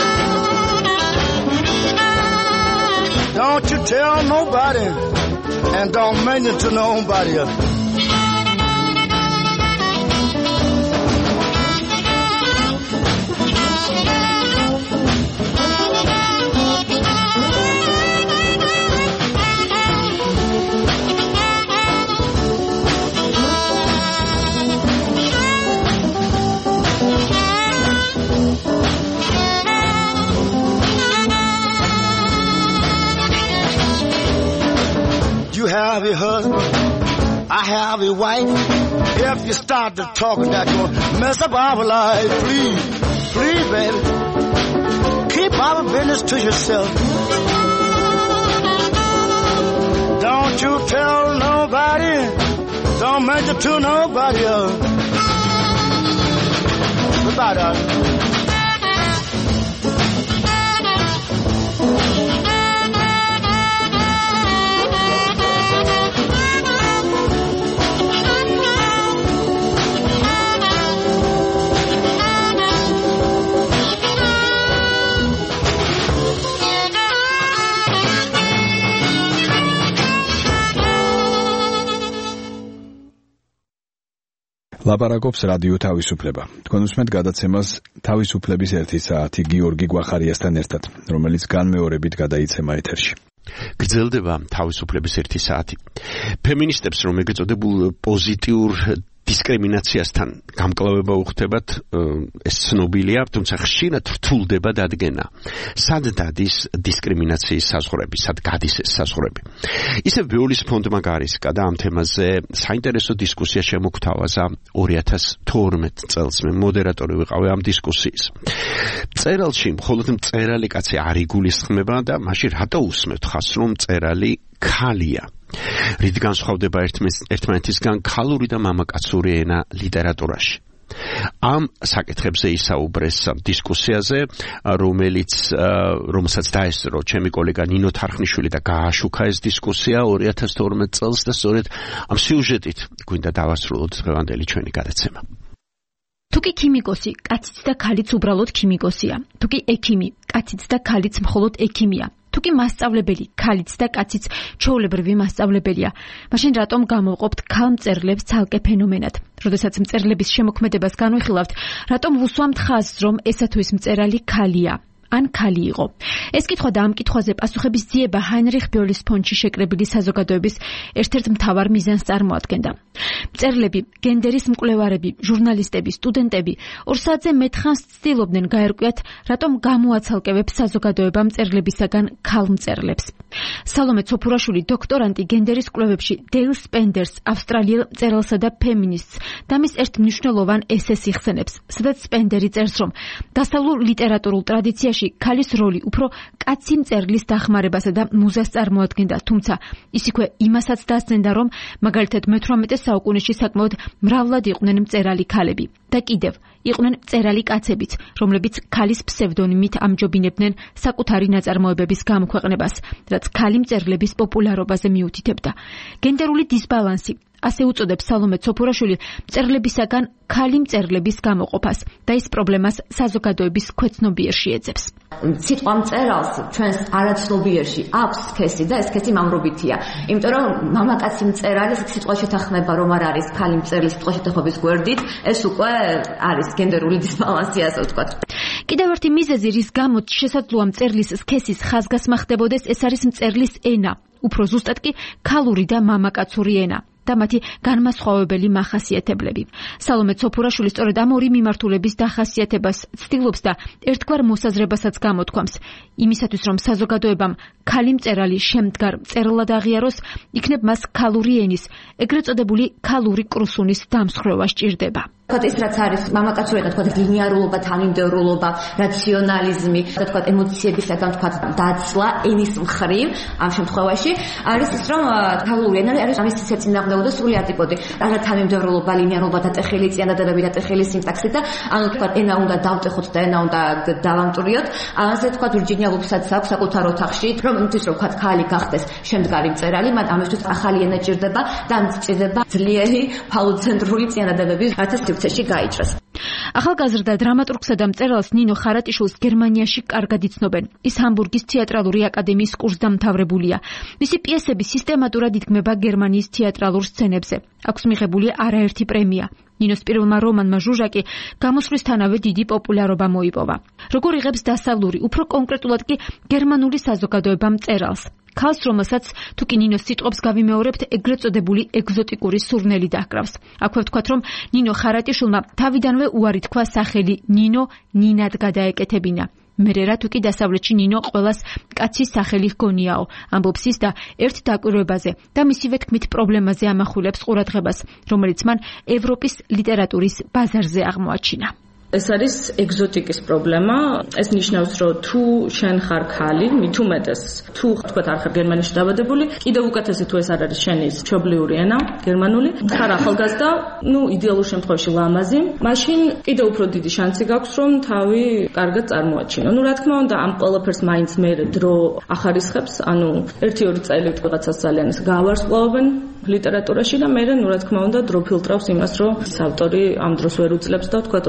Don't you tell nobody, and don't mention it to nobody else. You have a husband, I have a wife. If you start to talking, that's gonna mess up our life. Please, please, baby, keep our business to yourself. Don't you tell nobody, don't mention it to nobody else. Goodbye, darling. ლაპარაკობს რადიო თავისუფლება. თქვენ უსმენთ გადაცემას თავისუფლების 1 საათი გიორგი გვახარიასთან ერთად, რომელიც განმეორებით გადაიცემა ეთერში. გრძელდება თავისუფლების 1 საათი. ფემინისტებს რომ ეგეწოდებულ პოზიტიურ დისკრიმინაციასთან გამკლავება უხდებათ, ეს ცნობილია, თუმცა ხშირად რთულდება დადგენა. სად დადის დისკრიმინაციის საზღვრები, სად გადის ეს საზღვრები. ისევ ბეულის ფონდმა გარისკა და ამ თემაზე საინტერესო დისკუსია შემოგთავაზა 2012 წელს. მე მოდერატორი ვიყავი ამ დისკუსიის. წერილში მხოლოდ მწერალი კაცი არ იგულისხმება და მაშინ რატო უსმევთ ხას, რომ მწერალი ქალია? რით განსხვავდება ერთმანეთისგან ქალური და მამაკაცური ენა ლიტერატურაში? ამ საკითხებზე ისაუბრეს დისკუსიაზე, რომელსაც დაესწრო ჩემი კოლეგა ნინო თარხნიშვილი და გააშუქა ეს დისკუსია 2012 წელს და სწორედ ამ სიუჟეტით გვინდა დავასრულოთ დღევანდელი ჩვენი გადაცემა. თუკი ქიმიკოსი, კაციც და ქალიც უბრალოდ ქიმიკოსია. თუკი ექიმი, კაციც და ქალიც მხოლოდ ექიმია. თუკი მასწავლებელი, ქალიც და კაციც ჩვეულებრივი მასწავლებელია. მაშინ რატომ გამოვყოფთ ქალმწერლებს ცალკე ფენომენად? როდესაც მწერლების შემოქმედებას განვიხილავთ, რატომ ვუსვამთ ხაზს, რომ ესა თუ ის მწერალი ქალია? ან ქალი იყო. ეს კითხვა და ამ კითხვაზე პასუხების ძიება ჰაინრიხ ბეულის ფონდში შეკრებილი საზოგადოების ერთ-ერთ მთავარ მიზანს წარმოადგენდა. მწერლები, გენდერის მკვლევარები, ჟურნალისტები, სტუდენტები 2 საათზე მეტხანს ცდილობდნენ გაერკვიათ, რატომ გამოაცალკევებს საზოგადოება მწერლებისაგან ქალმწერლებს. სალომე ცოფურაშვილი, დოქტორანტი გენდერის კვლევებში, დეილ სპენდერს, ავსტრალიელ მწერალსა და ფემინისტს და მის ერთ მნიშვნელოვან ესეს იხსენებს, სადაც სპენდერი წერს, რომ დასავლურ ლიტერატურულ ტრადიციაში ქალის როლი უფრო კაცი მწერლის დახმარებასა და მუზას წარმოადგენდა, თუმცა ის იქვე იმასაც დასცენდა, რომ მაგალითად მე-18 საუკუნეში საკმაოდ მრავლად იყვნენ მწერალი ქალები და კიდევ იყვნენ მწერალი კაცებიც, რომლებიც ქალის ფსევდონიმით ამჯობინებდნენ საკუთარი ნაწარმოებების გამოქვეყნებას, რაც ქალი მწერლების პოპულარობაზე მიუთითებდა. გენდერული დისბალანსი, ასე უწოდებს სალომე ცოფურაშვილი, მწერლებისაგან ქალი მწერლების გამოყოფას და ის პრობლემას საზოგადოების ქვეცნობიერში ეძებს. სიტყვა მწერალს ჩვენს არაცნობიერში აქვს სქესი და ეს სქესი მამრობითია. იმიტომ რომ მამაკაცი მწერალი სიტყვა შეთანხმება რომ არ არის ქალი მწერლის სიტყვა შეთანხმების გვერდით, ეს უკვე არის გენდერული დისბალანსი, ასე ვთქვათ. კიდევ ერთი მიზეზი, რის გამოც შესაძლოა მწერლის სქესის ხაზგასმა ხდებოდეს, ეს არის მწერლის ენა, უფრო ზუსტად კი ქალური და მამაკაცური ენა და მათი განმასხვავებელი მახასიათებლები. სალომე ცოფურაშვილი სწორედ ამ ორი მიმართულების დახასიათებას ცდილობს და ერთგვარ მოსაზრებასაც გამოთქვამს. იმისათვის, რომ საზოგადოებამ ქალი მწერალი შემდგარ მწერლად აღიაროს, იქნებ მას ქალური ენის, ეგრეთ წოდებული ქალური კრუსუნის დამსხვრევა სჭირდება. თქვათ ის რაც არის მამაკაცური და თქვათ ლინიარულობა, თანმიმდევრულობა, რაციონალიზმი და თქვათ ემოციებისაგან თქვათ დაცლა ენის მხრივ ამ შემთხვევაში არის ის რომ ქალური ენა არის ამის სეწინააღმდეგო და სრული ანტიპოდი. არა თანმიმდევრულობა, ლინიარულობა და ტეხილი წინადადებები და ტეხილი სინტაქსი და ანუ თქვათ ენა უნდა დავტეხოთ და ენა უნდა დავამტვრიოთ. ამაზე თქვათ ვირჯინია ვულფსაც აქვს საკუთარ ოთახში რომ იმისთვის რომ თქვათ ქალი გახდეს შემდგარი მწერალი, მათ ამისთვის ახალი ენა ჭირდება და ამ ჭირდება ძლიერი ფალოცენტრული წინადადებები, რათა სივრცეში გაიჭრას. ახალგაზრდა დრამატურგსა და მწერალს ნინო ხარატიშვილს გერმანიაში კარგად იცნობენ. ის ჰამბურგის თეატრალური აკადემიის კურსდამთავრებულია. მისი პიესები სისტემატურად იდგმება გერმანიის თეატრალურ სცენებზე. აქვს მიღებული არაერთი პრემია. ნინოს პირველმა რომანმა ჟუჟაკი გამოსვლისთანავე დიდი პოპულარობა მოიპოვა. როგორ იღებს დასავლური, უფრო კონკრეტულად კი გერმანული საზოგადოება მწერალს? ქალს, რომელსაც თუკი ნინოს სიტყვებს გავიმეორებთ, ეგრეთ წოდებული ეგზოტიკური სურნელი დაჰკრავს. აქვე ვთქვათ, რომ ნინო ხარატიშვილმა თავიდანვე უარი თქვა სახელი ნინო ნინად გადაეკეთებინა. მერე რა თუკი დასავლეთში ნინო ყველას კაცის სახელი ჰგონიაო, ამბობს ის და ერთ დაკვირვებაზე და მისივე თქმით პრობლემაზე ამახვილებს ყურადღებას, რომელიც მან ევროპის ლიტერატურის ბაზარზე აღმოაჩინა. ეს არის ეგზოტიკის პრობლემა. ეს ნიშნავს, რომ თუ შენ ხარ ქალი, მით უმეტეს თუ თქვათ არ ხარ გერმანიაში დაბადებული, კიდევ უკეთესი თუ ეს არ არის შენი მშობლიური ენა, გერმანული, ხარ ახალგაზრდა, იდეალურ შემთხვევაში ლამაზი, მაშინ კიდევ უფრო დიდი შანსი გაქვს, რომ თავი კარგად წარმოაჩინო. რა თქმა უნდა, ამ ყველაფერს მაინც მე დრო ახარისხებს, 1-2 წელი ვიღაცას ძალიან გავარსკვლავებენ ლიტერატურაში და მე რა თქმა უნდა დრო ფილტრავს იმას, რომ ავტორი ამ დროს ვერ უძლებს და თქვათ 2-3 წელი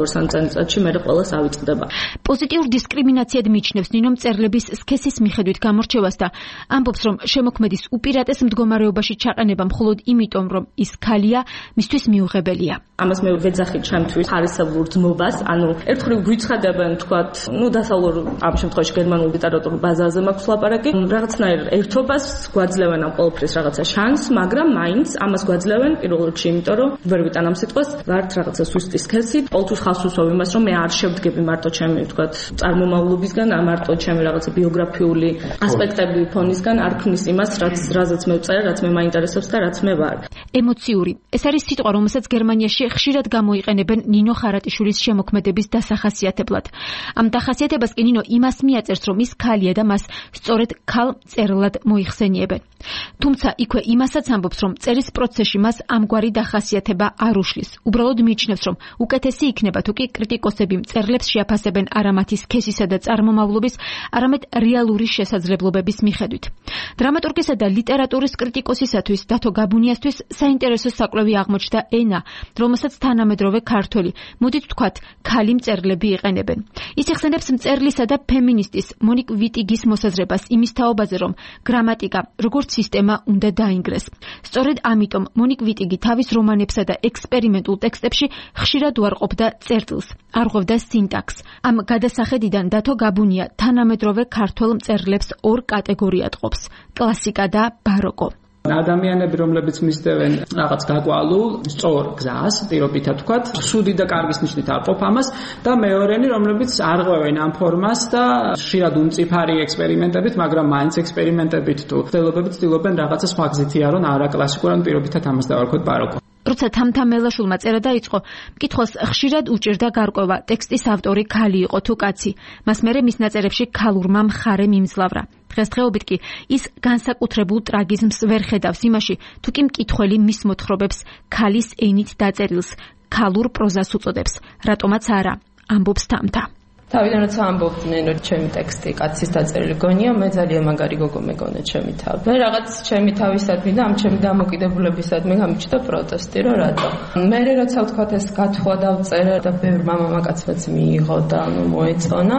წელიწადში მე ყველას ავიწყდება. პოზიტიურ დისკრიმინაციად მიჩნევს ნინო მწერლების სქესის მიხედვით გამორჩევას და ამბობს, რომ შემოქმედის უპირატეს მდგომარეობაში ჩაყენება მხოლოდ იმიტომ, რომ ის ქალია, მისთვის მიუღებელია. ამას მე ვეძახი ჩემთვის ხარისხებურ ძმობას, ანუ ერთხელ გვიცხადებენ თქვათ, დასავლურ ამ შემთხვევაში გერმანულ ლიტერატურულ ბაზაზე მაქვს ლაპარაკი, რაღაცნაირ ერთობას გვაძლევენ ამ ყველაფრის რაღაცა შანს, მაგრამ მაინც ამას გვაძლევენ პირველ რიგში, იმიტომ რომ ვერ ვიტან ამ სიტყვას, ვართ რაღაცა სუსტის სქესი, ყოველთვის ხალხს უსვავ იმას, რომ მე არ შევდგები მარტო ჩემი, თქვათ, წარმომავლობისგან, მარტო ჩემი რაღაცა ბიოგრაფიული ასპექტები ფონისგან, არ ქმნის იმას, რაზეც მე ვწერე, რაც მე მაინტერესებს და რაც მე ვარ. ემოციური. ეს არის სიტყვა, რომელსაც გერმანიაში ხშირად გამოიყენებენ ნინო ხარატიშვილის შემოქმედების დასახასიათებლად. ამ დახასიათებას კი ნინო იმას მიაწერს, რომ ის ქალია და მას სწორედ ქალ მწერლად მოიხსენიებენ. თუმცა იქვე იმასაც ამბობს, რომ წერის პროცესში მას ამგვარი დახასიათება არ უშლის. უბრალოდ მიიჩნევს, რომ უკეთესი იქნება თუ კი კრიტიკოსები მწერლებს შეაფასებენ არა მათი სქესისა და წარმომავლობის, არამედ რეალური შესაძლებლობების მიხედვით. დრამატურგისა და ლიტერატურის კრიტიკოსისათვის დათო გაბუნიასთვის საინტერესო საკვლევი აღმოჩნდა ენა, რომელსაც თანამედროვე ქართველი, მოდით ვთქვათ, ქალი მწერლები იყენებენ. ის იხსენებს მწერლისა და ფემინისტის მონიკ ვიტიგის მოსაზრებას იმის თაობაზე, რომ გრამატიკა როგორც სისტემა უნდა დაინგრეს. სწორედ ამიტომ მონიკ ვიტიგი თავის რომანებსა და ექსპერიმენტულ ტექსტებში ხშირად უარყოფდა წერტილს, არღვევდა სინტაქსს. ამ გადასახედიდან დათო გაბუნია თანამედროვე ქართველ მწერლებს ორ კატეგორიად ყოფს: კლასიკა და ბაროკო. ადამიანები, რომლებიც მისდევენ რაღაც გაკვალულ, სწორ გზას, პირობითად ვთქვათ, სუდი და კარგის ნიშნით არ ყოფ ამას და მეორენი, რომლებიც არღვევენ ამ ფორმას და ხშირად უმწიფარი ექსპერიმენტებით, მაგრამ მაინც ექსპერიმენტებით თუ ცდილობებით ცდილობენ რაღაცა სხვა გზით იარონ, არა კლასიკურ, ან პირობითად ამას დავარქვათ ბაროკო. როცა თამთამელაშვილმა წერა დაიწყო, მკითხველს ხშირად უჭირდა გარკვევა, ტექსტის ავტორი ქალი იყო თუ კაცი. მას მერე მის ნაწერებში ქალურმა მხარე მიმძლავრა. დღესდღეობით კი ის განსაკუთრებულ ტრაგიზმს ვერ ხედავს იმაში, თუ კი მკითხველი მის მოთხრობებს ქალის ენით დაწერილს, ქალურ პროზას უწოდებს, რატომაც არა, ამბობს თამთა. თავიდან როცა ამბობდნენ, რომ ჩემი ტექსტი კაცის დაწერილი გონია, მე ძალიან მაგარი გოგო მეგონა ჩემი თავი. მე რაღაც ჩემი თავისადმი და ამ ჩემი დამოკიდებულებისადმი გამიჩნდა პროტესტი, რომ რატო. მე როცა ვთქვათ ეს გათხოვა დავწერე და ბევრ მამაკაცებს მიიღო და მოეწონა,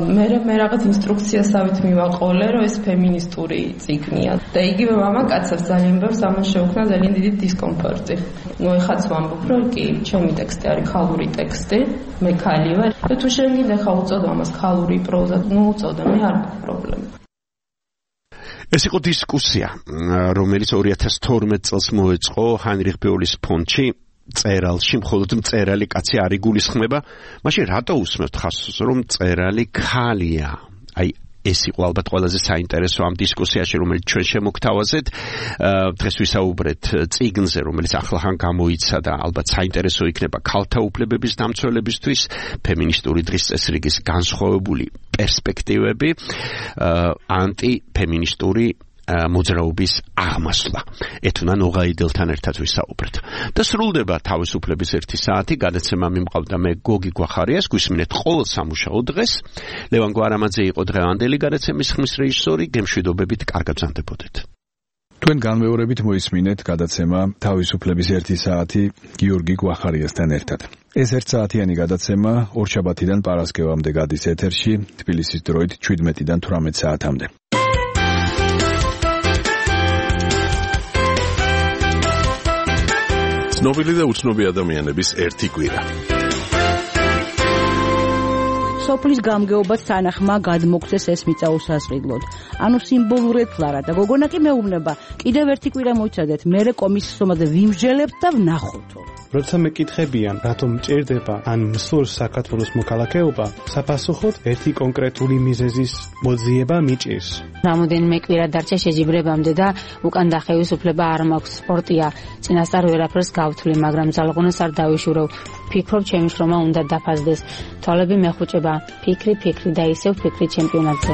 მე რაღაც ინსტრუქციასავით მივაყოლე, რომ ეს ფემინისტური წიგნია. და იგივე მამაკაცებს ძალიან ბევრს ამან შეუქმნა ძალიან დიდი დისკომფორტი. ეხაც ვამბობ, რომ კი, ჩემი ტექსტი არის ქალური ტექსტი, მე ქალი ვარ. და თუ შეგინდა უწოდო ამას ქალური პროზა, უწოდო, მე არ მაქვს პრობლემა. ეს იყო დისკუსია, რომელიც 2012 წელს მოეწყო ჰაინრიხ ბეულის ფონდში, წერალში, მხოლოდ მწერალი კაცი არ იგულისხმება. მაშინ რატო უსმევთ ხაზს, რომ მწერალი ქალია? აი ეს იყო ალბათ ყველაზე საინტერესო ამ დისკუსიაში, რომელიც ჩვენ შემოგთავაზეთ. დღეს ვისაუბრეთ წიგნზე, რომელიც ახლახან გამოიცა და ალბათ საინტერესო იქნება ქალთა უფლებების დამცველებისთვის, ფემინისტური დღის წესრიგის განსხვავებული პერსპექტივები, ანტიფემინისტური მოძრაობის აღმასვლა. ეთუნა ნოღაიდელთან ერთად ვისაუბრეთ. და სრულდება თავისუფლების 1 საათი, გადაცემა მიმყავდა მე გოგი გვახარიას, გვისმინეთ ყოველ სამუშაო დღეს. ლევან გვარამაძე იყო დღევანდელი გადაცემის ხმის რეჟისორი, გემშვიდობებით, კარგად ბრძანდებოდეთ. თქვენ განმეორებით მოისმინეთ გადაცემა თავისუფლების 1 საათი გიორგი გვახარიასთან ერთად. ეს 1 საათიანი გადაცემა ორშაბათიდან პარასკევამდე გადის ეთერში, თბილისის დროით 17-დან 18 საათამდე. ცნობილი და უცნობი ადამიანების ერთი კვირა. სოფლის გამგეობას თანახმა გადმოგცეს ეს მიწა უსასყიდლოდ. ანუ სიმბოლურად ფლარა და გოგონა კი მეუბნება, კიდევ ერთი კვირა მოიცადეთ, მერე კომისიის სომაზე ვიმსჯელებთ და ვნახოთო. როცა მეკითხებიან, რატომ მჭირდება ან მსურს საქართველოს მოქალაქეობა, საფასუხოდ ერთი კონკრეტული მიზეზის მოძიება მიჭირს. რამოდენიმე კვირა დარჩა შეჯიბრებამდე და უკან დახევისუფლება არ მაქვს, სპორტია, წინასწარ ვერაფერს გავთვლი, მაგრამ ძალღონას არ დავიშურევ. ფიქრობ, ჩემი შრომა უნდა დაფასდეს. თვალები მეხუჭება, ფიქრი და ისევ ფიქრი ჩემპიონატზე.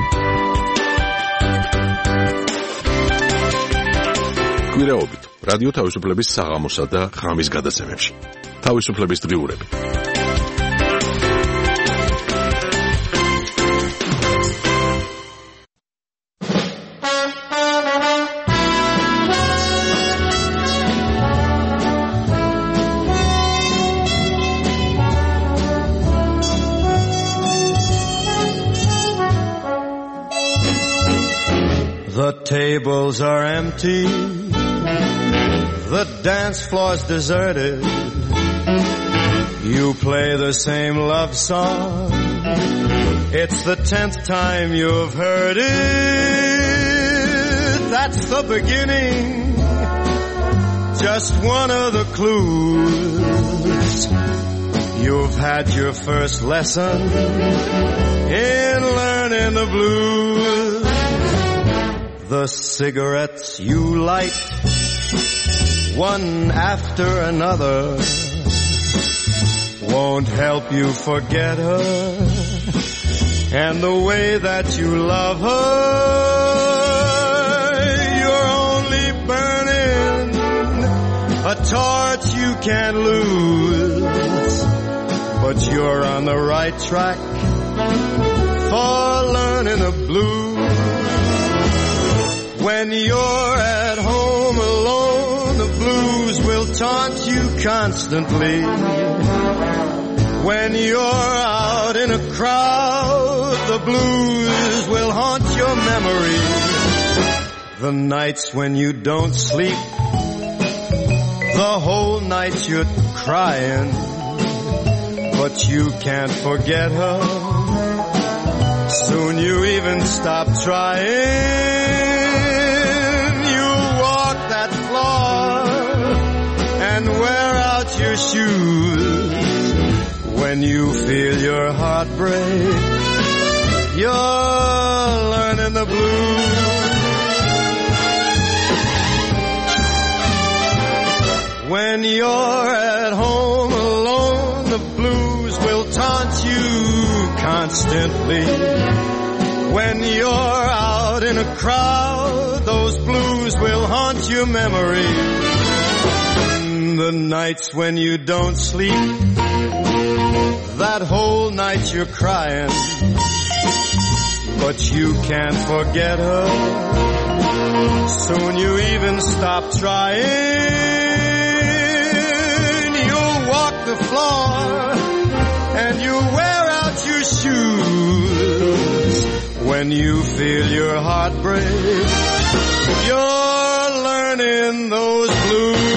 კვირაობით რადიო თავისუფლების საღამოსა და ღამის გადაცემებში. თავისუფლების დღიურები. The tables are empty, the dance floor's deserted. You play the same love song, it's the 10th time you've heard it. That's the beginning, just one of the clues. You've had your first lesson in learning the blues. The cigarettes you light, one after another, won't help you forget her and the way that you love her. You're only burning a torch you can't lose, but you're on the right track for learning the blues. When you're at home alone, the blues will taunt you constantly. When you're out in a crowd, the blues will haunt your memory. The nights when you don't sleep, the whole night you're crying, but you can't forget her. Soon you even stop trying. And wear out your shoes. When you feel your heart break, you're learning the blues. When you're at home alone, the blues will taunt you constantly. When you're out in a crowd, those blues will haunt your memory. The nights when you don't sleep, that whole night you're crying, but you can't forget her. Soon you even stop trying. You'll walk the floor and you wear out your shoes. When you feel your heart break, you're learning those blues.